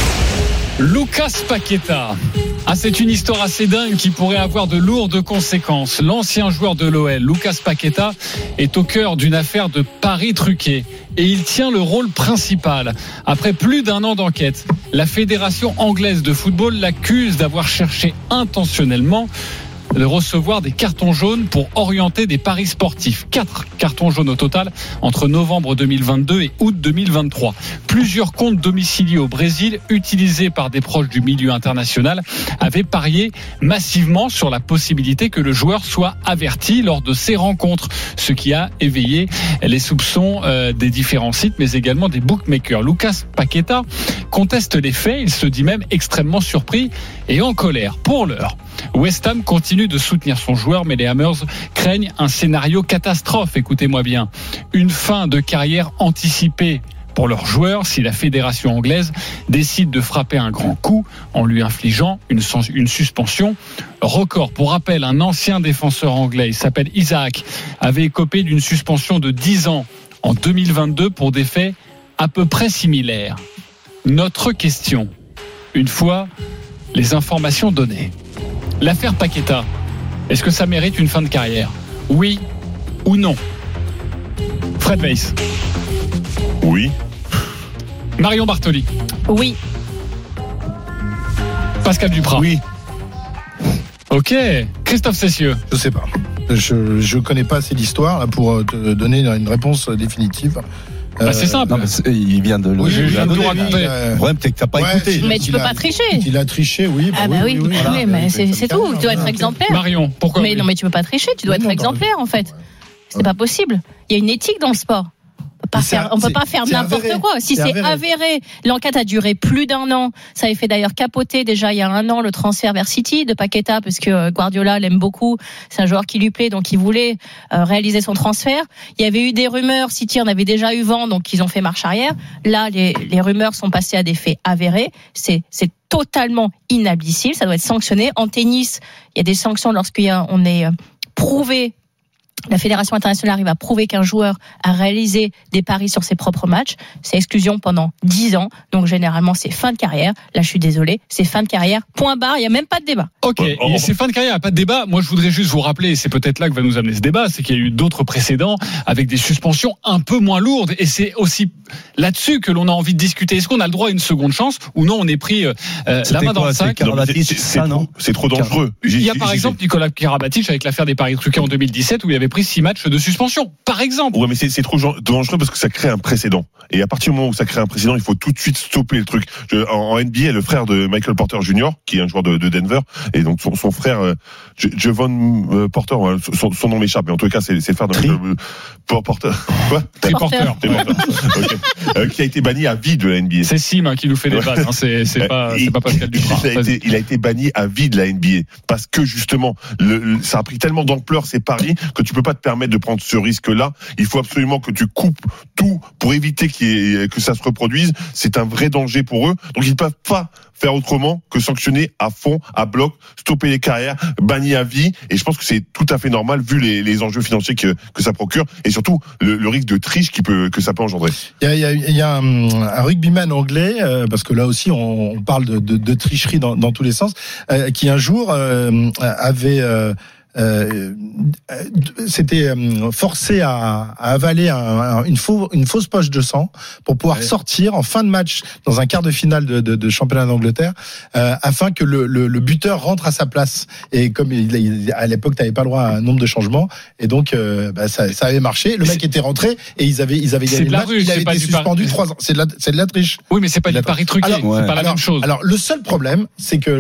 [SPEAKER 6] Lucas Paqueta. Ah, c'est une histoire assez dingue qui pourrait avoir de lourdes conséquences. L'ancien joueur de l'O L, Lucas Paqueta, est au cœur d'une affaire de paris truqués. Et il tient le rôle principal. Après plus d'un an d'enquête, la Fédération anglaise de football l'accuse d'avoir cherché intentionnellement de recevoir des cartons jaunes pour orienter des paris sportifs. Quatre cartons jaunes au total entre novembre deux mille vingt-deux et août deux mille vingt-trois. Plusieurs comptes domiciliés au Brésil, utilisés par des proches du milieu international, avaient parié massivement sur la possibilité que le joueur soit averti lors de ces rencontres, ce qui a éveillé les soupçons euh, des différents sites, mais également des bookmakers. Lucas Paqueta conteste les faits, il se dit même extrêmement surpris et en colère. Pour l'heure, West Ham continue de soutenir son joueur, mais les Hammers craignent un scénario catastrophe. Écoutez-moi bien, une fin de carrière anticipée pour leur joueur si la fédération anglaise décide de frapper un grand coup en lui infligeant une, une suspension record. Pour rappel, un ancien défenseur anglais, il s'appelle Isaac, avait écopé d'une suspension de dix ans en deux mille vingt-deux pour des faits à peu près similaires. Notre question, une fois les informations données, l'affaire Paqueta, est-ce que ça mérite une fin de carrière ? Oui ou non ? Fred Weiss.
[SPEAKER 8] Oui.
[SPEAKER 6] Marion Bartoli.
[SPEAKER 5] Oui.
[SPEAKER 6] Pascal Duprat.
[SPEAKER 7] Oui.
[SPEAKER 6] Ok. Christophe Cessieux.
[SPEAKER 7] Je sais pas. Je je connais pas assez l'histoire là pour te donner une réponse définitive.
[SPEAKER 6] Bah c'est simple.
[SPEAKER 4] Non, mais c'est, il vient de le.
[SPEAKER 6] Oui, je viens de
[SPEAKER 4] le
[SPEAKER 6] raconter.
[SPEAKER 4] Le problème, c'est que t'as pas
[SPEAKER 7] ouais,
[SPEAKER 4] écouté.
[SPEAKER 5] Mais tu peux pas tricher.
[SPEAKER 7] Il a triché, oui. Bah
[SPEAKER 5] ah bah oui, oui, oui,
[SPEAKER 7] voilà.
[SPEAKER 5] oui mais c'est, c'est tout. Tu dois être exemplaire.
[SPEAKER 6] Marion, pourquoi ?
[SPEAKER 5] Mais non, mais tu peux pas tricher. Tu dois être exemplaire en fait. C'est pas possible. Il y a une éthique dans le sport. Pas faire, on peut pas faire n'importe avéré. quoi. Si c'est, c'est avéré. avéré, l'enquête a duré plus d'un an. Ça avait fait d'ailleurs capoter déjà il y a un an le transfert vers City de Paqueta parce que Guardiola l'aime beaucoup. C'est un joueur qui lui plaît, donc il voulait euh, réaliser son transfert. Il y avait eu des rumeurs, City en avait déjà eu vent, donc ils ont fait marche arrière. Là, les, les rumeurs sont passées à des faits avérés. C'est, c'est totalement inadmissible. Ça doit être sanctionné. En tennis, il y a des sanctions lorsqu'on est euh, prouvé. La Fédération internationale arrive à prouver qu'un joueur a réalisé des paris sur ses propres matchs. C'est exclusion pendant dix ans. Donc, généralement, c'est fin de carrière. Là, je suis désolé. C'est fin de carrière. Point barre. Il n'y a même pas de débat.
[SPEAKER 6] Ok. Oh. Et c'est fin de carrière. Il n'y a pas de débat. Moi, je voudrais juste vous rappeler, et c'est peut-être là que va nous amener ce débat, c'est qu'il y a eu d'autres précédents avec des suspensions un peu moins lourdes. Et c'est aussi là-dessus que l'on a envie de discuter. Est-ce qu'on a le droit à une seconde chance ou non, on est pris euh, la main dans le sac?
[SPEAKER 8] Non, c'est, c'est, c'est, trop, c'est trop dangereux.
[SPEAKER 6] Il y a par exemple Nicolas Karabatic avec l'affaire des paris truqués en deux mille dix-sept où il avait pris six matchs de suspension, par exemple.
[SPEAKER 8] Ouais, mais c'est, c'est trop dangereux parce que ça crée un précédent. Et à partir du moment où ça crée un précédent, il faut tout de suite stopper le truc. Je, en, en N B A, le frère de Michael Porter Junior, qui est un joueur de, de Denver, et donc son, son frère, euh, Javon euh, Porter, son, son nom m'échappe, mais en tout cas, c'est, c'est le frère de
[SPEAKER 6] Tri.
[SPEAKER 8] Michael euh, Porter. Quoi
[SPEAKER 6] Tri Porter.
[SPEAKER 8] Okay. euh, qui a été banni à vie de la N B A.
[SPEAKER 6] C'est Sim hein, qui nous fait des vannes. Hein, c'est, c'est pas, c'est pas Pascal Duprat.
[SPEAKER 8] Il a, été, il a été banni à vie de la N B A parce que justement, le, le, ça a pris tellement d'ampleur ces paris que tu peux pas te permettre de prendre ce risque-là. Il faut absolument que tu coupes tout pour éviter qu'il y ait, que ça se reproduise. C'est un vrai danger pour eux. Donc ils ne peuvent pas faire autrement que sanctionner à fond, à bloc, stopper les carrières, bannir à vie. Et je pense que c'est tout à fait normal vu les, les enjeux financiers que, que ça procure et surtout le, le risque de triche qui peut, que ça peut engendrer.
[SPEAKER 7] Il y a, il y a, il y a un, un rugbyman anglais, euh, parce que là aussi on, on parle de, de, de tricherie dans, dans tous les sens, euh, qui un jour euh, avait... Euh, Euh, c'était forcé à, à avaler un, une, faux, une fausse poche de sang pour pouvoir ouais. sortir en fin de match dans un quart de finale de, de, de championnat d'Angleterre euh, afin que le, le, le buteur rentre à sa place. Et comme il, il, à l'époque tu n'avais pas le droit à un nombre de changements et donc euh, bah, ça, ça avait marché. Le mec était rentré et ils avaient ils avaient gagné le match.
[SPEAKER 6] Rue,
[SPEAKER 7] il avait été suspendu trois ans. C'est de la c'est de la triche.
[SPEAKER 6] Oui, mais c'est pas du pari truqué. Alors, c'est pas la
[SPEAKER 7] alors,
[SPEAKER 6] même chose.
[SPEAKER 7] Alors le seul problème, c'est que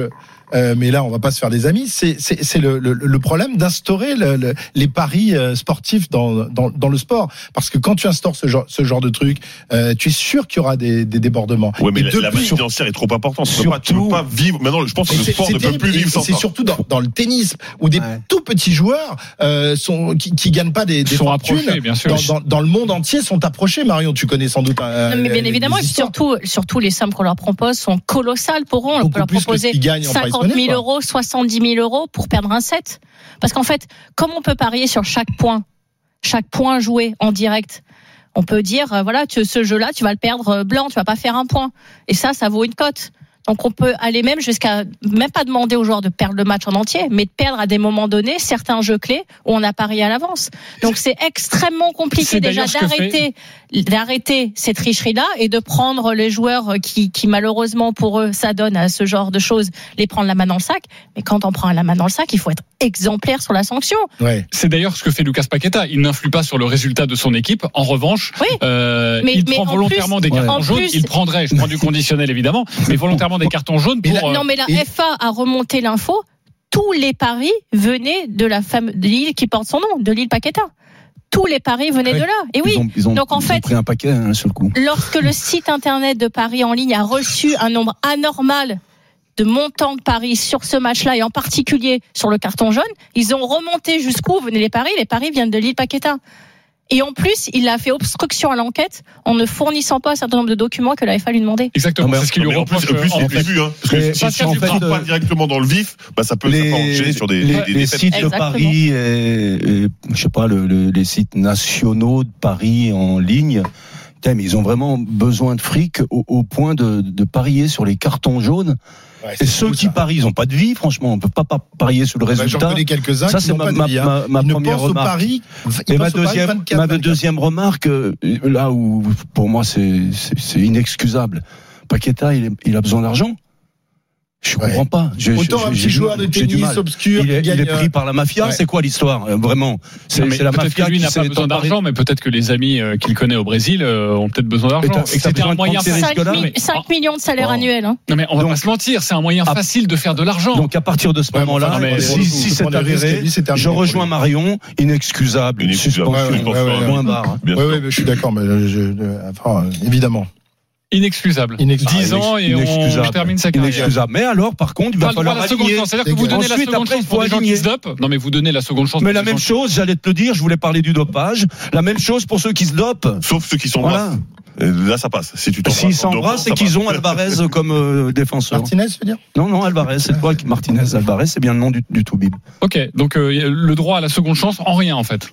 [SPEAKER 7] euh, mais là, on va pas se faire des amis. C'est, c'est, c'est le, le, le problème d'instaurer le, le, les paris euh, sportifs dans, dans, dans le sport. Parce que quand tu instaures ce genre, ce genre de truc, euh, tu es sûr qu'il y aura des, des débordements.
[SPEAKER 8] Ouais, mais
[SPEAKER 7] et
[SPEAKER 8] la,
[SPEAKER 7] depuis,
[SPEAKER 8] la base financière est trop importante. Tu peux pas, tu peux
[SPEAKER 7] surtout-
[SPEAKER 8] pas vivre. Maintenant, je pense que le
[SPEAKER 7] c'est,
[SPEAKER 8] sport
[SPEAKER 7] c'est
[SPEAKER 8] ne peut
[SPEAKER 7] terrible.
[SPEAKER 8] plus vivre
[SPEAKER 7] Et
[SPEAKER 8] sans
[SPEAKER 7] c'est
[SPEAKER 8] ça.
[SPEAKER 7] surtout dans, dans le tennis où des
[SPEAKER 17] Ouais.
[SPEAKER 7] tout petits joueurs euh, sont qui, qui gagnent pas des, des
[SPEAKER 6] Sont
[SPEAKER 7] fortunes.
[SPEAKER 6] approchés, bien sûr.
[SPEAKER 7] Dans, dans, dans le monde entier sont approchés. Marion, tu connais sans doute. Euh,
[SPEAKER 5] Non, mais bien
[SPEAKER 7] les-
[SPEAKER 5] évidemment,
[SPEAKER 7] les
[SPEAKER 5] et
[SPEAKER 7] histoires.
[SPEAKER 5] surtout, surtout les sommes qu'on leur propose sont colossales pour eux. On
[SPEAKER 7] Beaucoup
[SPEAKER 5] peut leur
[SPEAKER 7] plus que ce
[SPEAKER 5] proposer
[SPEAKER 7] qu'ils gagnent en prize
[SPEAKER 5] cinquante
[SPEAKER 7] money,
[SPEAKER 5] mille
[SPEAKER 7] quoi.
[SPEAKER 5] euros, soixante-dix mille euros pour perdre un set. Parce qu'en fait, comme on peut parier sur chaque point, chaque point joué en direct, on peut dire, euh, voilà, tu, ce jeu-là, tu vas le perdre euh, blanc, tu vas pas faire un point. Et ça, ça vaut une cote. Donc on peut aller même jusqu'à même pas demander aux joueurs de perdre le match en entier, mais de perdre à des moments donnés certains jeux clés où on a parié à l'avance. Donc c'est extrêmement compliqué
[SPEAKER 6] C'est
[SPEAKER 5] déjà
[SPEAKER 6] d'ailleurs ce que
[SPEAKER 5] d'arrêter d'arrêter ces tricheries-là et de prendre les joueurs qui, qui malheureusement pour eux s'adonnent à ce genre de choses, les prendre la main dans le sac. Mais quand on prend la main dans le sac, il faut être exemplaire sur la sanction.
[SPEAKER 7] Ouais.
[SPEAKER 6] C'est d'ailleurs ce que fait Lucas Paqueta. Il n'influe pas sur le résultat de son équipe. En revanche,
[SPEAKER 5] Oui.
[SPEAKER 6] euh,
[SPEAKER 5] Mais-
[SPEAKER 6] il
[SPEAKER 5] mais
[SPEAKER 6] prend
[SPEAKER 5] en
[SPEAKER 6] volontairement
[SPEAKER 5] plus-
[SPEAKER 6] des cartons
[SPEAKER 5] en
[SPEAKER 6] jaunes.
[SPEAKER 5] plus-
[SPEAKER 6] Il prendrait, je prends du conditionnel évidemment, mais volontairement des cartons jaunes
[SPEAKER 7] Mais
[SPEAKER 6] pour.
[SPEAKER 7] la-
[SPEAKER 6] euh,
[SPEAKER 5] Non, mais la
[SPEAKER 7] et-
[SPEAKER 5] F A a remonté l'info. Tous les paris venaient de la femme de l'île qui porte son nom, de l'île Paqueta. Tous les paris venaient
[SPEAKER 7] Oui.
[SPEAKER 5] de là. Et oui.
[SPEAKER 4] Ils ont, ils ont,
[SPEAKER 5] Donc en
[SPEAKER 4] ils ont
[SPEAKER 5] fait,
[SPEAKER 4] pris un paquet un seul coup.
[SPEAKER 5] lorsque le site internet de paris en ligne a reçu un nombre anormal de montants de paris sur ce match-là et en particulier sur le carton jaune, ils ont remonté jusqu'où venaient les paris. Les paris viennent de l'île Paqueta. Et en plus, il a fait obstruction à l'enquête en ne fournissant pas un certain nombre de documents que la F A lui demandait.
[SPEAKER 6] Exactement,
[SPEAKER 4] Non, mais
[SPEAKER 6] c'est ce qu'il lui
[SPEAKER 8] Mais en plus,
[SPEAKER 6] reproche.
[SPEAKER 8] en plus,
[SPEAKER 6] euh,
[SPEAKER 8] il
[SPEAKER 6] en
[SPEAKER 8] est
[SPEAKER 6] fait.
[SPEAKER 8] vu, hein. Parce que
[SPEAKER 4] Mais
[SPEAKER 8] si,
[SPEAKER 4] parce
[SPEAKER 8] si
[SPEAKER 4] qu'en
[SPEAKER 8] tu
[SPEAKER 4] fait,
[SPEAKER 8] rentres pas
[SPEAKER 4] euh,
[SPEAKER 8] directement dans le vif, bah, ça peut, ça peut enchaîner sur des,
[SPEAKER 4] les,
[SPEAKER 8] des, des
[SPEAKER 4] les
[SPEAKER 8] défaites.
[SPEAKER 4] sites de
[SPEAKER 5] Exactement.
[SPEAKER 4] paris et, et, je sais pas le, le- les sites nationaux de paris en ligne, putain, mais ils ont vraiment besoin de fric au, au point de, de parier sur les cartons jaunes.
[SPEAKER 7] Ouais,
[SPEAKER 4] Et
[SPEAKER 7] c'est
[SPEAKER 4] ceux
[SPEAKER 7] fou,
[SPEAKER 4] qui
[SPEAKER 7] ça.
[SPEAKER 4] parient, ils ont pas de vie, franchement. On peut pas, pas parier sur le
[SPEAKER 7] Bah, j'en
[SPEAKER 4] résultat.
[SPEAKER 7] connais quelques-uns
[SPEAKER 4] Ça,
[SPEAKER 7] qui
[SPEAKER 4] c'est
[SPEAKER 7] n'ont
[SPEAKER 4] ma,
[SPEAKER 7] pas de
[SPEAKER 4] ma,
[SPEAKER 7] vie, hein.
[SPEAKER 4] ma, ma
[SPEAKER 7] Ils ne
[SPEAKER 4] première
[SPEAKER 7] pensent au
[SPEAKER 4] remarque.
[SPEAKER 7] pari. ils
[SPEAKER 4] Et ma
[SPEAKER 7] pensent au pari
[SPEAKER 4] deuxième,
[SPEAKER 7] vingt-quatre,
[SPEAKER 4] ma
[SPEAKER 7] vingt-quatre.
[SPEAKER 4] deuxième remarque, euh, là où pour moi c'est, c'est, c'est inexcusable. Paqueta, il, est- il a besoin d'argent. Je
[SPEAKER 7] Ouais.
[SPEAKER 4] comprends pas. Je-
[SPEAKER 7] Autant
[SPEAKER 4] je-
[SPEAKER 7] un
[SPEAKER 4] j'ai
[SPEAKER 7] petit
[SPEAKER 4] du-
[SPEAKER 7] joueur de
[SPEAKER 4] j'ai du
[SPEAKER 7] tennis
[SPEAKER 4] mal.
[SPEAKER 7] obscur
[SPEAKER 4] Il est,
[SPEAKER 7] qui
[SPEAKER 4] il est
[SPEAKER 7] gagne,
[SPEAKER 4] pris par la mafia.
[SPEAKER 7] ouais.
[SPEAKER 4] C'est quoi l'histoire euh, Vraiment, c'est,
[SPEAKER 6] Non, mais
[SPEAKER 4] c'est la
[SPEAKER 6] peut-être
[SPEAKER 4] mafia
[SPEAKER 6] que lui
[SPEAKER 4] qui
[SPEAKER 6] n'a pas
[SPEAKER 4] s'est
[SPEAKER 6] besoin
[SPEAKER 4] emparée.
[SPEAKER 6] d'argent, mais peut-être que les amis euh, qu'il connaît au Brésil euh, ont peut-être besoin d'argent.
[SPEAKER 4] Et t'as-
[SPEAKER 6] Et que
[SPEAKER 4] t'as
[SPEAKER 6] c'était
[SPEAKER 4] besoin
[SPEAKER 6] un
[SPEAKER 4] de
[SPEAKER 6] moyen
[SPEAKER 4] prendre ces
[SPEAKER 6] facile.
[SPEAKER 4] risques-là,
[SPEAKER 5] cinq,
[SPEAKER 6] mais-
[SPEAKER 5] cinq millions de salaire
[SPEAKER 4] Oh.
[SPEAKER 5] annuel. Hein.
[SPEAKER 6] Non mais on va
[SPEAKER 4] Donc-
[SPEAKER 6] pas se mentir, c'est un moyen
[SPEAKER 4] Ah.
[SPEAKER 6] facile de faire de l'argent.
[SPEAKER 4] Donc à partir de ce
[SPEAKER 7] Ouais,
[SPEAKER 4] moment-là,
[SPEAKER 7] enfin,
[SPEAKER 6] mais
[SPEAKER 4] si,
[SPEAKER 7] pour le coup,
[SPEAKER 4] si
[SPEAKER 7] se
[SPEAKER 4] c'est
[SPEAKER 7] prendre des risques,
[SPEAKER 4] avéré,
[SPEAKER 7] lui, c'est terminé
[SPEAKER 4] je
[SPEAKER 7] pour
[SPEAKER 4] rejoins
[SPEAKER 7] lui.
[SPEAKER 4] Marion, inexcusable,
[SPEAKER 8] Inexcusable.
[SPEAKER 4] suspension,
[SPEAKER 7] Ouais, ouais, ouais, ouais.
[SPEAKER 4] point barre.
[SPEAKER 8] Bien
[SPEAKER 7] Oui,
[SPEAKER 8] sûr.
[SPEAKER 7] oui, mais je suis d'accord, mais je, je- enfin, euh, évidemment.
[SPEAKER 6] Inexcusable.
[SPEAKER 7] Inexcusable.
[SPEAKER 6] dix ans et on
[SPEAKER 4] Inexcusable.
[SPEAKER 6] termine sa carrière.
[SPEAKER 4] Inexcusable. Mais alors, par contre, il
[SPEAKER 6] Pas
[SPEAKER 4] va
[SPEAKER 6] le droit à
[SPEAKER 4] falloir
[SPEAKER 6] la seconde
[SPEAKER 4] aligner.
[SPEAKER 6] chance. C'est-à-dire que vous donnez la
[SPEAKER 4] Ensuite,
[SPEAKER 6] seconde
[SPEAKER 4] après,
[SPEAKER 6] chance
[SPEAKER 4] il
[SPEAKER 6] pour
[SPEAKER 4] faut
[SPEAKER 6] des gens qui
[SPEAKER 4] aligner.
[SPEAKER 6] se dopent. Non mais vous donnez la seconde chance.
[SPEAKER 4] Mais
[SPEAKER 6] pour
[SPEAKER 4] la
[SPEAKER 6] des
[SPEAKER 4] même
[SPEAKER 6] gens qui-
[SPEAKER 4] chose, j'allais te le dire, je voulais parler du dopage. La même chose pour ceux qui se dopent.
[SPEAKER 8] Sauf ceux qui sont
[SPEAKER 4] Voilà.
[SPEAKER 8] noirs. Là, ça passe. Si tu t'embrasses
[SPEAKER 4] S'ils
[SPEAKER 8] en dopant,
[SPEAKER 4] s'embrassent, c'est
[SPEAKER 8] ça
[SPEAKER 4] qu'ils
[SPEAKER 8] passe.
[SPEAKER 4] ont Alvarez comme euh, défenseur.
[SPEAKER 7] Martinez, je veux dire.
[SPEAKER 4] Non, non, Alvarez, c'est toi qui Martinez. Alvarez, c'est bien le nom du, du Toubib.
[SPEAKER 6] Ok, donc euh, le droit à la seconde chance en rien en fait.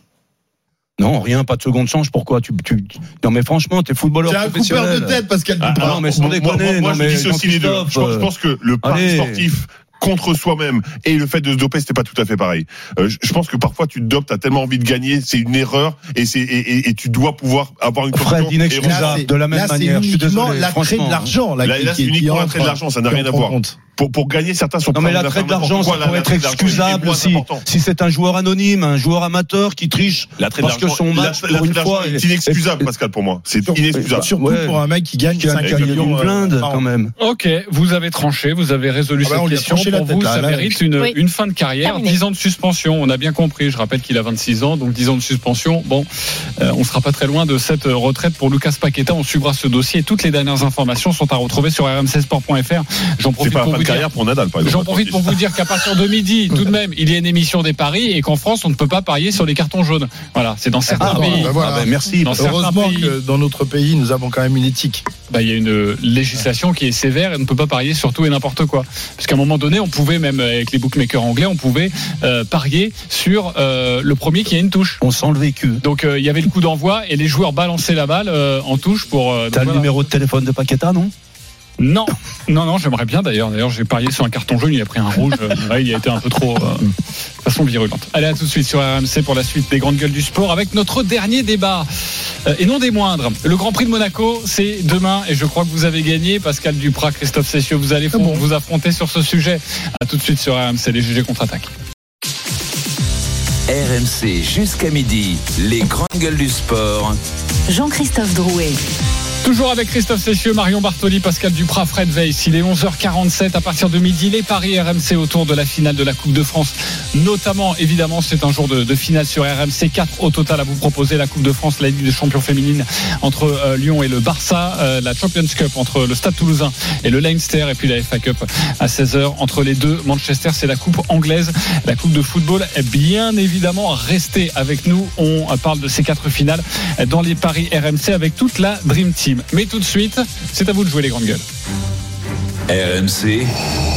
[SPEAKER 4] Non, rien, pas de seconde chance. Pourquoi tu, tu... Non, mais franchement, t'es footballeur
[SPEAKER 7] C'est un
[SPEAKER 4] professionnel.
[SPEAKER 7] coupeur de tête, Pascal
[SPEAKER 8] Ah,
[SPEAKER 7] Duprat.
[SPEAKER 4] non, mais sans
[SPEAKER 8] moi, moi,
[SPEAKER 4] déconner,
[SPEAKER 8] moi,
[SPEAKER 4] non,
[SPEAKER 8] je
[SPEAKER 4] mais
[SPEAKER 8] dissocie les deux. Je
[SPEAKER 4] Jean-Christophe,
[SPEAKER 8] pense, je pense que le pari
[SPEAKER 4] allez.
[SPEAKER 8] sportif contre soi-même et le fait de se doper, c'était pas tout à fait pareil. Euh, je je pense que parfois tu te dopes, t'as tellement envie de gagner, c'est une erreur et c'est et, et, et tu dois pouvoir avoir une
[SPEAKER 4] Fred,
[SPEAKER 8] confiance et
[SPEAKER 4] inexcusable.
[SPEAKER 7] Là, c'est-
[SPEAKER 4] de la même
[SPEAKER 7] là,
[SPEAKER 4] manière,
[SPEAKER 7] c'est
[SPEAKER 4] je suis
[SPEAKER 7] uniquement
[SPEAKER 4] désolé,
[SPEAKER 7] l'attrait
[SPEAKER 4] franchement.
[SPEAKER 7] de l'argent. Là,
[SPEAKER 8] Là,
[SPEAKER 7] qui-
[SPEAKER 8] là, c'est
[SPEAKER 7] qui- qui
[SPEAKER 8] uniquement
[SPEAKER 7] entre-
[SPEAKER 8] l'attrait de l'argent, ça n'a
[SPEAKER 7] qui
[SPEAKER 8] rien à
[SPEAKER 7] entre en
[SPEAKER 8] voir.
[SPEAKER 7] compte.
[SPEAKER 8] Pour, pour gagner, certains sont
[SPEAKER 4] Non, mais l'attrait de l'argent, ça pourrait être excusable si, si c'est un joueur anonyme, un joueur amateur qui triche
[SPEAKER 8] L'attrait de
[SPEAKER 4] parce que
[SPEAKER 8] l'argent,
[SPEAKER 4] son match,
[SPEAKER 8] l'attrait
[SPEAKER 4] pour une
[SPEAKER 8] de l'argent
[SPEAKER 4] fois,
[SPEAKER 8] est inexcusable, Pascal, pour moi. C'est inexcusable.
[SPEAKER 7] Surtout
[SPEAKER 4] Ouais.
[SPEAKER 7] pour un mec qui gagne
[SPEAKER 4] qui a
[SPEAKER 7] cinq
[SPEAKER 4] qui a
[SPEAKER 7] millions.
[SPEAKER 4] une
[SPEAKER 7] euh,
[SPEAKER 4] blinde
[SPEAKER 7] par an.
[SPEAKER 4] quand même.
[SPEAKER 6] Ok, vous avez tranché, vous avez résolu
[SPEAKER 7] Ah bah, on
[SPEAKER 6] cette
[SPEAKER 7] lui a
[SPEAKER 6] question.
[SPEAKER 7] tranché la
[SPEAKER 6] Pour
[SPEAKER 7] tête,
[SPEAKER 6] vous,
[SPEAKER 7] là,
[SPEAKER 6] ça
[SPEAKER 7] là.
[SPEAKER 6] mérite une,
[SPEAKER 5] Oui.
[SPEAKER 6] une fin de carrière,
[SPEAKER 5] Terminé.
[SPEAKER 6] dix ans de suspension. On a bien compris. Je rappelle qu'il a vingt-six ans, donc dix ans de suspension. Bon, euh, on sera pas très loin de cette retraite pour Lucas Paqueta. On suivra ce dossier. Toutes les dernières informations sont à retrouver sur r m c sport point f r. J'en
[SPEAKER 8] C'est
[SPEAKER 6] profite
[SPEAKER 8] pas la
[SPEAKER 6] pour
[SPEAKER 8] fin
[SPEAKER 6] vous
[SPEAKER 8] de carrière
[SPEAKER 6] dire.
[SPEAKER 8] pour Nadal, par exemple.
[SPEAKER 6] J'en profite pour vous dire qu'à partir de midi, tout de même, il y a une émission des paris et qu'en France, on ne peut pas parier sur les cartons jaunes. Voilà, c'est dans certains
[SPEAKER 7] Ah, bon,
[SPEAKER 6] pays.
[SPEAKER 7] bah voilà.
[SPEAKER 4] Ah ben, merci.
[SPEAKER 6] Dans certains
[SPEAKER 7] Heureusement
[SPEAKER 6] pays.
[SPEAKER 7] que dans notre pays, nous avons quand même une éthique.
[SPEAKER 6] Bah, il y a une législation qui est sévère et on ne peut pas parier sur tout et n'importe quoi. Parce qu'à un moment donné, on pouvait, même avec les bookmakers anglais, on pouvait euh, parier sur euh, le premier qui a une touche.
[SPEAKER 4] On sent le vécu.
[SPEAKER 6] Donc euh, il y avait le coup d'envoi et les joueurs balançaient la balle euh, en touche pour. Euh, donc
[SPEAKER 4] T'as le
[SPEAKER 6] voilà.
[SPEAKER 4] numéro de téléphone de Paqueta, non?
[SPEAKER 6] Non, non, non, j'aimerais bien d'ailleurs. D'ailleurs, j'ai parié sur un carton jaune, il a pris un rouge. Euh, ouais, il a été un peu trop, euh, de façon virulente. Allez, à tout de suite sur R M C pour la suite des grandes gueules du sport avec notre dernier débat. Euh, et non des moindres. Le Grand Prix de Monaco, c'est demain et je crois que vous avez gagné. Pascal Duprat, Christophe Cessieux, vous allez bon. vous affronter sur ce sujet. À tout de suite sur R M C, les G G contre-attaque.
[SPEAKER 3] R M C jusqu'à midi, les grandes gueules du sport.
[SPEAKER 15] Jean-Christophe Drouet.
[SPEAKER 6] Toujours avec Christophe Cessieux, Marion Bartoli, Pascal Duprat, Fred Weiss. Il est onze heures quarante-sept. À partir de midi, les paris R M C autour de la finale de la Coupe de France. Notamment, évidemment, c'est un jour de, de finale sur R M C. quatre au total à vous proposer. La Coupe de France, la Ligue des Champions féminine entre euh, Lyon et le Barça. Euh, la Champions Cup entre le Stade Toulousain et le Leinster. Et puis la F A Cup à seize heures entre les deux. Manchester, c'est la Coupe anglaise. La Coupe de football est bien évidemment restée avec nous. On parle de ces quatre finales dans les paris R M C avec toute la Dream Team. Mais tout de suite, c'est à vous de jouer les grandes gueules.
[SPEAKER 3] R M C,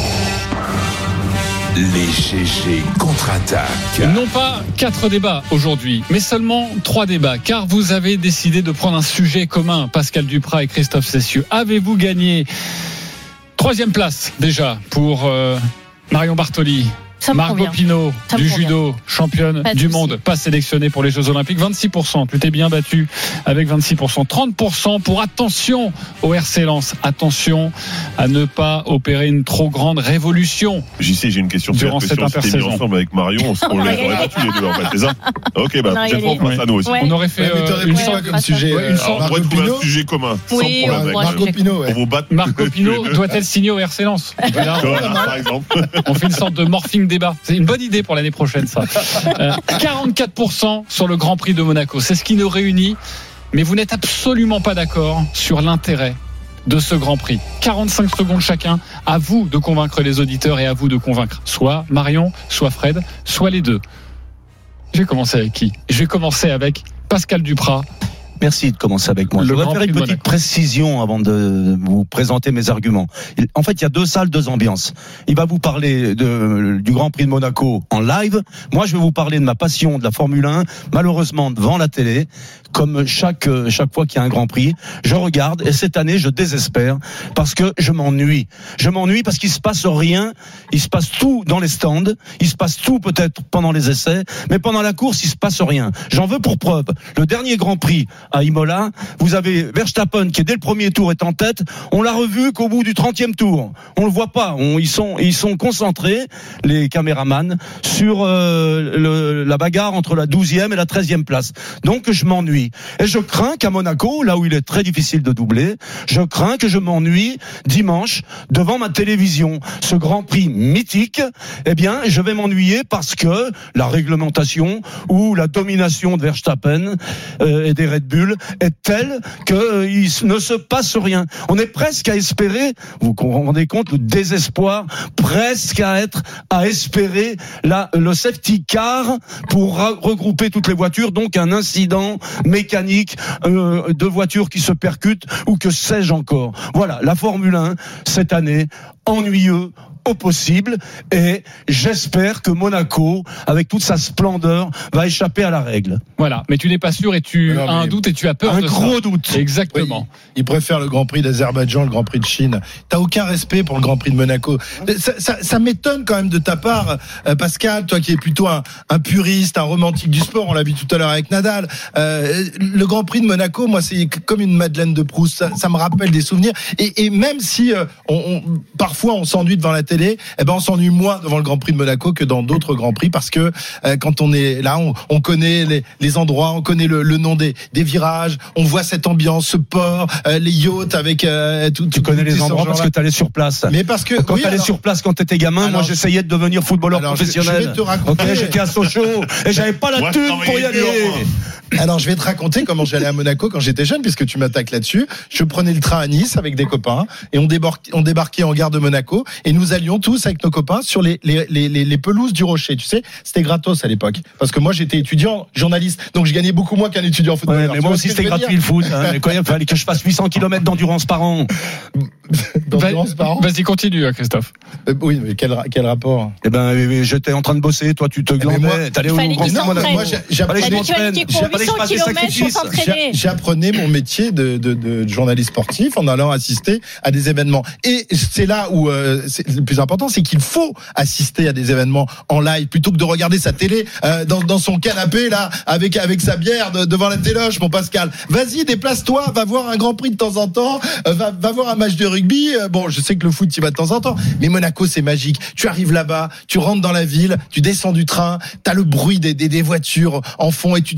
[SPEAKER 3] les G G contre-attaquent.
[SPEAKER 6] Non pas quatre débats aujourd'hui, mais seulement trois débats, car vous avez décidé de prendre un sujet commun, Pascal Duprat et Christophe Cessieux. Avez-vous gagné troisième place déjà pour euh, Marion Bartoli? Margot Pinot du judo, championne du monde, pas sélectionnée pour les Jeux Olympiques. vingt-six pour cent, tu t'es bien battu avec vingt-six pour cent. trente pour cent pour attention au R C Lens. Attention à ne pas opérer une trop grande révolution.
[SPEAKER 8] J'y sais, j'ai une question.
[SPEAKER 6] Durant cette intersaison.
[SPEAKER 8] Ensemble avec Marion, on les aurait battus les deux en fait, c'est ça? Ok, bah peut-être qu'on passe à nous aussi.
[SPEAKER 6] On aurait fait une sorte
[SPEAKER 7] comme sujet.
[SPEAKER 8] On pourrait trouver un sujet commun.
[SPEAKER 5] Oui,
[SPEAKER 8] sans problème.
[SPEAKER 7] Margot Pinot.
[SPEAKER 8] On vous bat.
[SPEAKER 6] Margot Pinot doit-elle signer au R C Lens?
[SPEAKER 8] Par exemple.
[SPEAKER 6] On fait une sorte de morphing débat. C'est une bonne idée pour l'année prochaine, ça. Euh, quarante-quatre pour cent sur le Grand Prix de Monaco. C'est ce qui nous réunit. Mais vous n'êtes absolument pas d'accord sur l'intérêt de ce Grand Prix. quarante-cinq secondes chacun. À vous de convaincre les auditeurs et à vous de convaincre soit Marion, soit Fred, soit les deux. Je vais commencer avec qui? Je vais commencer avec Pascal Duprat.
[SPEAKER 4] Merci de commencer avec moi.
[SPEAKER 6] Le
[SPEAKER 4] Je voudrais
[SPEAKER 6] Grand
[SPEAKER 4] faire
[SPEAKER 6] Prix
[SPEAKER 4] une
[SPEAKER 6] de
[SPEAKER 4] petite
[SPEAKER 6] Monaco.
[SPEAKER 4] précision avant de vous présenter mes arguments. Il- En fait, il y a deux salles, deux ambiances. Il va vous parler de, du Grand Prix de Monaco en live. Moi, je vais vous parler de ma passion de la Formule un. Malheureusement, devant la télé, comme chaque chaque fois qu'il y a un Grand Prix, je regarde et cette année, je désespère parce que je m'ennuie. Je m'ennuie parce qu'il se passe rien. Il se passe tout dans les stands. Il se passe tout peut-être pendant les essais, mais pendant la course, il se passe rien. J'en veux pour preuve. Le dernier Grand Prix à Imola, vous avez Verstappen qui dès le premier tour est en tête. On l'a revu qu'au bout du trentième tour. On le voit pas. On, ils sont ils sont concentrés, les caméramans, sur euh, le, la bagarre entre la douzième et la treizième place. Donc je m'ennuie. Et je crains qu'à Monaco, là où il est très difficile de doubler, je crains que je m'ennuie dimanche devant ma télévision. Ce Grand Prix mythique, eh bien, je vais m'ennuyer parce que la réglementation ou la domination de Verstappen euh, et des Red Bull est telle qu'il euh, ne se passe rien. On est presque à espérer, vous vous rendez compte, le désespoir, presque à être à espérer la, le safety car pour ra- regrouper toutes les voitures, donc un incident mécanique euh, de voitures qui se percutent ou que sais-je encore. Voilà, la Formule un, cette année, ennuyeux au possible, et j'espère que Monaco, avec toute sa splendeur, va échapper à la règle.
[SPEAKER 6] Voilà, mais tu n'es pas sûr et tu
[SPEAKER 7] Non,
[SPEAKER 6] as un
[SPEAKER 7] mais
[SPEAKER 6] doute et tu as peur
[SPEAKER 4] un
[SPEAKER 6] de
[SPEAKER 4] gros
[SPEAKER 6] ça.
[SPEAKER 4] doute.
[SPEAKER 6] Exactement.
[SPEAKER 7] Oui, il préfère le Grand Prix d'Azerbaïdjan, le Grand Prix de Chine. T'as aucun respect pour le Grand Prix de Monaco. Ça, ça, ça m'étonne quand même de ta part, euh, Pascal, toi qui es plutôt un, un puriste, un romantique du sport. On l'a vu tout à l'heure avec Nadal. Euh, le Grand Prix de Monaco, moi, c'est comme une Madeleine de Proust. Ça, ça me rappelle des souvenirs. Et, et même si euh, on, on, parfois on s'ennuie devant la télé, eh ben on s'ennuie moins devant le Grand Prix de Monaco que dans d'autres Grands Prix parce que euh, quand on est là, on, on connaît les, les endroits, on connaît le, le nom des, des virages, on voit cette ambiance, ce port, euh, les yachts avec euh, tout.
[SPEAKER 4] Tu connais les endroits parce que tu allais sur place.
[SPEAKER 7] Mais parce que
[SPEAKER 4] quand
[SPEAKER 7] oui,
[SPEAKER 4] tu allais
[SPEAKER 7] alors,
[SPEAKER 4] sur place quand tu étais gamin,
[SPEAKER 7] alors,
[SPEAKER 4] moi j'essayais de devenir footballeur
[SPEAKER 7] alors,
[SPEAKER 4] professionnel.
[SPEAKER 7] Je, je vais te raconter.
[SPEAKER 4] Ok, j'étais à Sochaux et j'avais pas la
[SPEAKER 8] Moi,
[SPEAKER 4] thune
[SPEAKER 8] je
[SPEAKER 4] pour y aller.
[SPEAKER 7] Alors je vais te raconter comment j'allais à Monaco quand j'étais jeune, puisque tu m'attaques là-dessus. Je prenais le train à Nice avec des copains et on débarquait, on débarquait en gare de Monaco et nous allions tous avec nos copains sur les les les, les, les pelouses du Rocher. Tu sais, c'était gratos à l'époque parce que moi j'étais étudiant journaliste, donc je gagnais beaucoup moins qu'un étudiant footballeur.
[SPEAKER 4] Ouais, mais
[SPEAKER 7] Tu
[SPEAKER 4] moi
[SPEAKER 7] vois
[SPEAKER 4] aussi
[SPEAKER 7] ce que
[SPEAKER 4] c'était
[SPEAKER 7] je veux
[SPEAKER 4] gratuit
[SPEAKER 7] dire
[SPEAKER 4] le foot. Hein, mais quand même, il fallait que je fasse huit cents kilomètres d'endurance par an.
[SPEAKER 7] D'endurance par an.
[SPEAKER 6] Vas-y, continue, Christophe.
[SPEAKER 7] Euh, oui, mais quel quel rapport?
[SPEAKER 4] Eh ben, euh, j'étais en train de bosser, toi tu te
[SPEAKER 7] mais moi,
[SPEAKER 4] glandais, t'allais
[SPEAKER 5] il
[SPEAKER 4] au
[SPEAKER 5] fallait
[SPEAKER 4] Grand
[SPEAKER 5] qu'il
[SPEAKER 4] Prix de
[SPEAKER 5] s'entraîne.
[SPEAKER 4] Monaco.
[SPEAKER 7] Moi, j'ai- j'ai-
[SPEAKER 4] Fallait que je
[SPEAKER 5] T'as dit, tu vas
[SPEAKER 4] m'entraîne.
[SPEAKER 5] dire qu'il court
[SPEAKER 4] Fallait que je fasse des
[SPEAKER 5] huit cents kilomètres pour
[SPEAKER 4] sacrifices.
[SPEAKER 5] s'entraîner.
[SPEAKER 7] J'a- J'apprenais mon métier de, de, de journaliste sportif en allant assister à des événements. Et c'est là où euh, c'est le plus important, c'est qu'il faut assister à des événements en live plutôt que de regarder sa télé euh, dans, dans son canapé là avec avec sa bière de, devant la téloche, mon Pascal. Vas-y, déplace-toi, va voir un Grand Prix de temps en temps, euh, va, va voir un match de rugby. Euh, bon, je sais que le foot y va de temps en temps, mais Monaco c'est magique. Tu arrives là-bas, tu rentres dans la ville, tu descends du train, t'as le bruit des, des, des voitures en fond et tu t'approches plus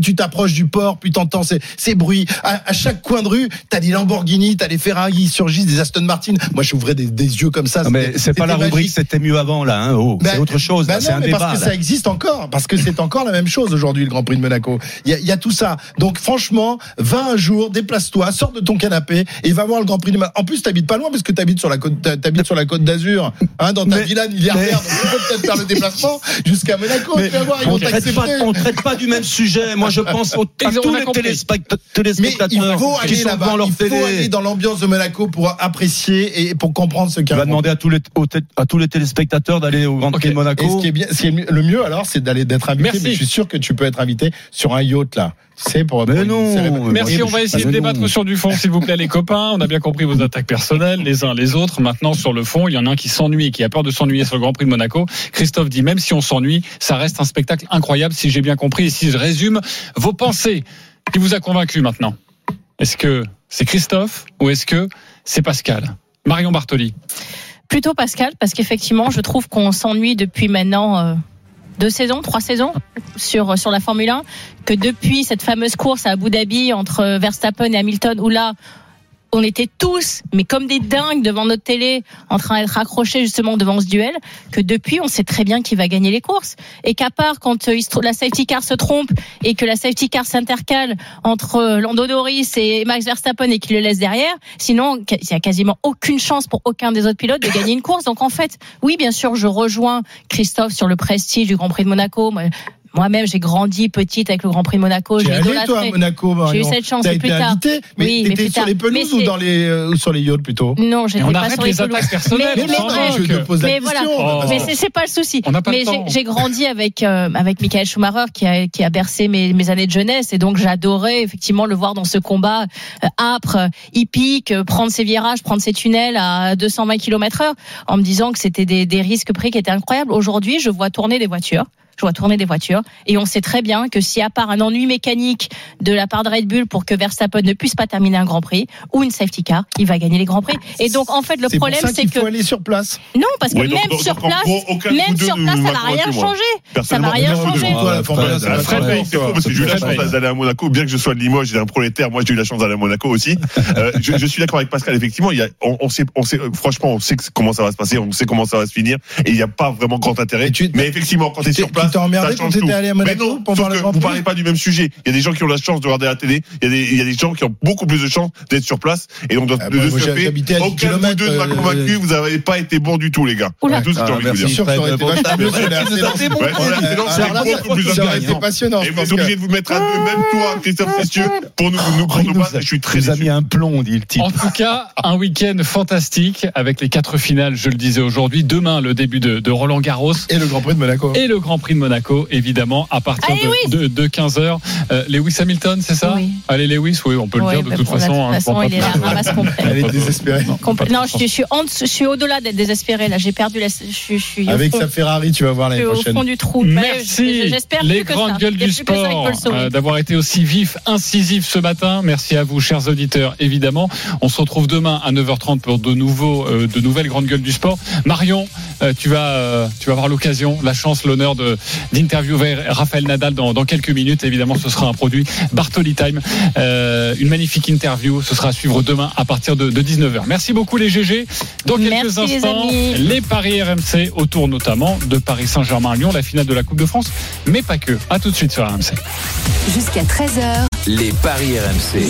[SPEAKER 7] plus tu t'approches du port, plus t'entends ces, ces bruits. À, à chaque coin de rue, t'as des Lamborghini, t'as des Ferrari qui surgissent, des Aston Martin. Moi, j'ouvrais des, des yeux comme ça.
[SPEAKER 4] Non, mais c'est pas la
[SPEAKER 7] magique.
[SPEAKER 4] rubrique, c'était mieux avant, là, hein, oh,
[SPEAKER 7] bah,
[SPEAKER 4] c'est autre chose,
[SPEAKER 7] bah
[SPEAKER 4] là,
[SPEAKER 7] non,
[SPEAKER 4] c'est un
[SPEAKER 7] mais
[SPEAKER 4] débat.
[SPEAKER 7] Parce que
[SPEAKER 4] là.
[SPEAKER 7] ça existe encore, parce que c'est encore la même chose aujourd'hui, le Grand Prix de Monaco. Il y a, il y a tout ça. Donc, franchement, va un jour, déplace-toi, sors de ton canapé et va voir le Grand Prix de Monaco. En plus, t'habites pas loin parce que t'habites sur la côte, t'habites sur la côte d'Azur, hein, dans ta
[SPEAKER 4] mais,
[SPEAKER 7] villa milliardaire. Donc, tu peux peut-être faire le déplacement jusqu'à Monaco.
[SPEAKER 4] Mais,
[SPEAKER 7] tu vas voir, ils
[SPEAKER 4] on
[SPEAKER 7] vont
[SPEAKER 4] traite pas, on traite pas du même sujet. Moi, je pense aux, à tous les téléspectateurs, téléspectateurs
[SPEAKER 7] mais il faut
[SPEAKER 4] qui
[SPEAKER 7] aller
[SPEAKER 4] sont
[SPEAKER 7] là-bas.
[SPEAKER 4] devant leur
[SPEAKER 7] Il faut
[SPEAKER 4] télé.
[SPEAKER 7] aller dans l'ambiance de Monaco pour apprécier et pour comprendre ce qu'il y a.
[SPEAKER 4] On va demander à tous les, aux, à tous les téléspectateurs d'aller au Grand Prix de Monaco.
[SPEAKER 7] Et ce qui est bien, ce qui est le mieux alors, c'est d'aller d'être invité.
[SPEAKER 6] Merci.
[SPEAKER 7] Mais je suis sûr que tu peux être invité sur un yacht là. C'est pour.
[SPEAKER 4] Mais non.
[SPEAKER 6] Merci, on va essayer de débattre sur du fond, s'il vous plaît, les copains. On a bien compris vos attaques personnelles, les uns les autres. Maintenant, sur le fond, il y en a un qui s'ennuie et qui a peur de s'ennuyer sur le Grand Prix de Monaco. Christophe dit, même si on s'ennuie, ça reste un spectacle incroyable, si j'ai bien compris. Et si je résume vos pensées, qui vous a convaincu maintenant? Est-ce que c'est Christophe ou est-ce que c'est Pascal? Marion Bartoli.
[SPEAKER 5] Plutôt Pascal, parce qu'effectivement, je trouve qu'on s'ennuie depuis maintenant euh, deux saisons, trois saisons sur sur la Formule un, que depuis cette fameuse course à Abu Dhabi entre Verstappen et Hamilton, où là, on était tous, mais comme des dingues devant notre télé, en train d'être accrochés justement devant ce duel, que depuis, on sait très bien qui va gagner les courses. Et qu'à part quand euh, la safety car se trompe et que la safety car s'intercale entre euh, Lando Norris et Max Verstappen et qu'il le laisse derrière, sinon, il n'y a quasiment aucune chance pour aucun des autres pilotes de gagner une course. Donc en fait, oui, bien sûr, je rejoins Christophe sur le prestige du Grand Prix de Monaco. Moi, Moi-même, j'ai grandi petite avec le Grand Prix de Monaco.
[SPEAKER 7] J'ai
[SPEAKER 5] J'ai
[SPEAKER 7] allé,
[SPEAKER 5] idolâtré.
[SPEAKER 7] toi, à Monaco, Marion.
[SPEAKER 5] J'ai eu cette chance,
[SPEAKER 7] T'as
[SPEAKER 5] c'est plus
[SPEAKER 7] été
[SPEAKER 5] tard.
[SPEAKER 7] invité, mais
[SPEAKER 5] oui, mais
[SPEAKER 7] t'étais
[SPEAKER 5] plus
[SPEAKER 7] sur
[SPEAKER 5] tard.
[SPEAKER 7] les pelouses
[SPEAKER 5] Mais
[SPEAKER 7] ou
[SPEAKER 5] c'est-
[SPEAKER 7] dans les, euh, ou sur les yachts plutôt?
[SPEAKER 5] Non, j'étais
[SPEAKER 6] Et on
[SPEAKER 5] pas
[SPEAKER 6] arrête
[SPEAKER 5] sur
[SPEAKER 6] les
[SPEAKER 5] les pelouses.
[SPEAKER 6] attaques personnelles,
[SPEAKER 5] Mais,
[SPEAKER 6] on
[SPEAKER 5] mais,
[SPEAKER 6] s'en
[SPEAKER 5] mais-
[SPEAKER 6] moque.
[SPEAKER 7] Je te pose la
[SPEAKER 5] mais
[SPEAKER 7] question.
[SPEAKER 5] voilà.
[SPEAKER 6] Oh.
[SPEAKER 5] Mais c'est, c'est pas le souci.
[SPEAKER 6] On n'a pas
[SPEAKER 5] mais
[SPEAKER 6] le
[SPEAKER 5] j'ai,
[SPEAKER 6] temps.
[SPEAKER 5] j'ai grandi avec euh, avec Michael Schumacher qui a qui a bercé mes mes années de jeunesse et donc j'adorais effectivement le voir dans ce combat euh, âpre, euh, hippique, euh, prendre ses virages, prendre ses tunnels à deux cent vingt kilomètres heure, en me disant que c'était des des risques pris qui étaient incroyables. Aujourd'hui, je vois tourner des voitures. Je vois tourner des voitures et on sait très bien que si à part un ennui mécanique de la part de Red Bull pour que Verstappen ne puisse pas terminer un Grand Prix ou une safety car, il va gagner les Grands Prix. Et donc en fait le
[SPEAKER 7] C'est pour
[SPEAKER 5] problème
[SPEAKER 7] ça
[SPEAKER 5] c'est
[SPEAKER 7] qu'il
[SPEAKER 5] que
[SPEAKER 7] faut aller sur place.
[SPEAKER 5] non parce que
[SPEAKER 8] Ouais, donc-
[SPEAKER 5] même
[SPEAKER 8] donc-
[SPEAKER 5] sur
[SPEAKER 8] donc, en
[SPEAKER 5] place,
[SPEAKER 8] gros, aucun de
[SPEAKER 5] même
[SPEAKER 8] vous deux
[SPEAKER 5] sur
[SPEAKER 8] ne
[SPEAKER 5] place ça
[SPEAKER 8] m'a
[SPEAKER 5] va rien
[SPEAKER 8] convaincu, moi.
[SPEAKER 5] changer. Ça va
[SPEAKER 8] Personnellement,
[SPEAKER 5] rien
[SPEAKER 7] non,
[SPEAKER 5] changer.
[SPEAKER 7] devant toi, la Formule un, ça va
[SPEAKER 8] Très
[SPEAKER 7] très
[SPEAKER 8] bien,
[SPEAKER 7] bien,
[SPEAKER 8] c'est cool parce que j'ai eu la chance d'aller à Monaco, bien que je sois de Limoges, j'ai un prolétaire, moi j'ai eu la chance d'aller à Monaco aussi. Euh, je, je suis d'accord avec Pascal, effectivement, il y a, on, on sait, on sait, franchement, on sait que- comment ça va se passer, on sait comment ça va se finir, et il n'y a pas vraiment grand intérêt.
[SPEAKER 7] Et tu-
[SPEAKER 8] mais effectivement, quand tu es
[SPEAKER 7] tu
[SPEAKER 8] sur
[SPEAKER 7] t'es-
[SPEAKER 8] place,
[SPEAKER 7] tu t'es emmerdé
[SPEAKER 8] ça
[SPEAKER 7] quand
[SPEAKER 8] change
[SPEAKER 7] t'étais
[SPEAKER 8] tout.
[SPEAKER 7] allé à
[SPEAKER 8] Mais
[SPEAKER 7] Monaco
[SPEAKER 8] non,
[SPEAKER 7] pour
[SPEAKER 8] sauf
[SPEAKER 7] voir le
[SPEAKER 8] que
[SPEAKER 7] Grand
[SPEAKER 8] vous
[SPEAKER 7] Prix
[SPEAKER 8] parlez pas du même sujet. Il y a des gens qui ont la chance de regarder la télé, il y a des, il y a des gens qui ont beaucoup plus de chance d'être sur place, et donc de,
[SPEAKER 7] Ah,
[SPEAKER 8] de
[SPEAKER 7] moi,
[SPEAKER 8] ce
[SPEAKER 7] moi,
[SPEAKER 8] fait,
[SPEAKER 7] j'habitais à dix
[SPEAKER 8] aucun de vous
[SPEAKER 7] kilomètres,
[SPEAKER 8] deux ne m'a
[SPEAKER 7] euh,
[SPEAKER 8] convaincu, vous n'avez pas été bon du tout, les gars.
[SPEAKER 5] Oula.
[SPEAKER 8] C'est tout ce que j'ai
[SPEAKER 4] Ah,
[SPEAKER 8] envie de vous
[SPEAKER 4] merci.
[SPEAKER 8] dire.
[SPEAKER 7] Sûr que ça aurait été vachement mieux, c'est la séance.
[SPEAKER 8] Ouais, voilà, c'est donc, c'est
[SPEAKER 7] Alors là,
[SPEAKER 8] beaucoup plus
[SPEAKER 7] ça aurait
[SPEAKER 8] intéressant.
[SPEAKER 7] été passionnant.
[SPEAKER 8] Et
[SPEAKER 7] je
[SPEAKER 8] vous
[SPEAKER 7] pense
[SPEAKER 8] êtes obligé
[SPEAKER 7] que-
[SPEAKER 8] de vous mettre à deux, même toi, Christophe Cessieux, pour nous, nous
[SPEAKER 4] Il
[SPEAKER 8] prendre
[SPEAKER 4] nous
[SPEAKER 8] au bas.
[SPEAKER 4] a-
[SPEAKER 8] Je suis très
[SPEAKER 4] il nous a
[SPEAKER 8] déçu.
[SPEAKER 4] mis un plomb, dit le type.
[SPEAKER 6] En tout cas, un week-end fantastique avec les quatre finales, je le disais aujourd'hui. Demain, le début de, de Roland Garros.
[SPEAKER 7] Et le Grand Prix de Monaco.
[SPEAKER 6] Et le Grand Prix de Monaco, évidemment, à partir
[SPEAKER 5] Allez,
[SPEAKER 6] de, de, de quinze heures. Euh, Lewis Hamilton, c'est ça?
[SPEAKER 5] Oui.
[SPEAKER 6] Allez, Lewis, oui, on peut le
[SPEAKER 5] Ouais,
[SPEAKER 6] dire de
[SPEAKER 5] bah,
[SPEAKER 6] toute
[SPEAKER 5] pour la-
[SPEAKER 6] façon.
[SPEAKER 5] de
[SPEAKER 6] hein,
[SPEAKER 5] toute façon,
[SPEAKER 6] je pense
[SPEAKER 5] il est
[SPEAKER 6] pas
[SPEAKER 5] là,
[SPEAKER 6] que-
[SPEAKER 5] ramasse complet.
[SPEAKER 7] Elle est désespérée.
[SPEAKER 5] Compl- Non, je, je suis en dessous- je suis au-delà d'être désespérée là. J'ai perdu la. Je, suis- je suis au
[SPEAKER 7] Avec
[SPEAKER 5] fond-
[SPEAKER 7] sa Ferrari, tu vas voir
[SPEAKER 5] je
[SPEAKER 7] l'année
[SPEAKER 5] suis au
[SPEAKER 7] prochaine.
[SPEAKER 5] fond du trou.
[SPEAKER 6] Merci
[SPEAKER 5] Ouais, j'espère
[SPEAKER 6] les
[SPEAKER 5] plus que
[SPEAKER 6] grandes
[SPEAKER 5] ça.
[SPEAKER 6] gueules
[SPEAKER 5] Il y a
[SPEAKER 6] du
[SPEAKER 5] plus que ça avec
[SPEAKER 6] sport
[SPEAKER 5] Paul Sauvé.
[SPEAKER 6] euh, d'avoir été aussi vifs, incisifs ce matin. Merci à vous, chers auditeurs, évidemment. On se retrouve demain à neuf heures trente pour de nouveaux, euh, de nouvelles grandes gueules du sport. Marion, euh, tu vas, euh, tu vas avoir l'occasion, la chance, l'honneur de d'interviewer Raphaël Nadal dans, dans quelques minutes. Évidemment, ce sera un produit Bartoli Time. Euh, une magnifique interview. Ce sera à suivre demain à partir de, de dix-neuf heures. Merci beaucoup les G G. Dans quelques
[SPEAKER 5] Merci, les
[SPEAKER 6] instants,
[SPEAKER 5] amis.
[SPEAKER 6] les paris R M C autour notamment de Paris Saint-Germain-Lyon, la finale de la Coupe de France, mais pas que. À tout de suite sur R M C.
[SPEAKER 15] Jusqu'à treize heures.
[SPEAKER 3] Les paris R M C.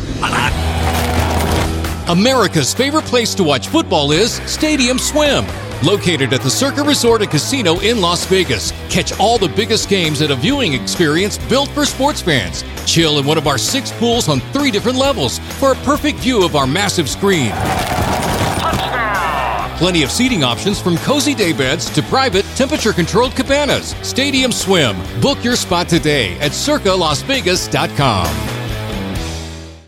[SPEAKER 17] America's favorite place to watch football is Stadium Swim. Located at the Circa Resort and Casino in Las Vegas. Catch all the biggest games at a viewing experience built for sports fans. Chill in one of our six pools on three different levels for a perfect view of our massive screen. Plenty of seating options from cozy day beds to private temperature-controlled cabanas. Stadium Swim. Book your spot today at circa las vegas dot com.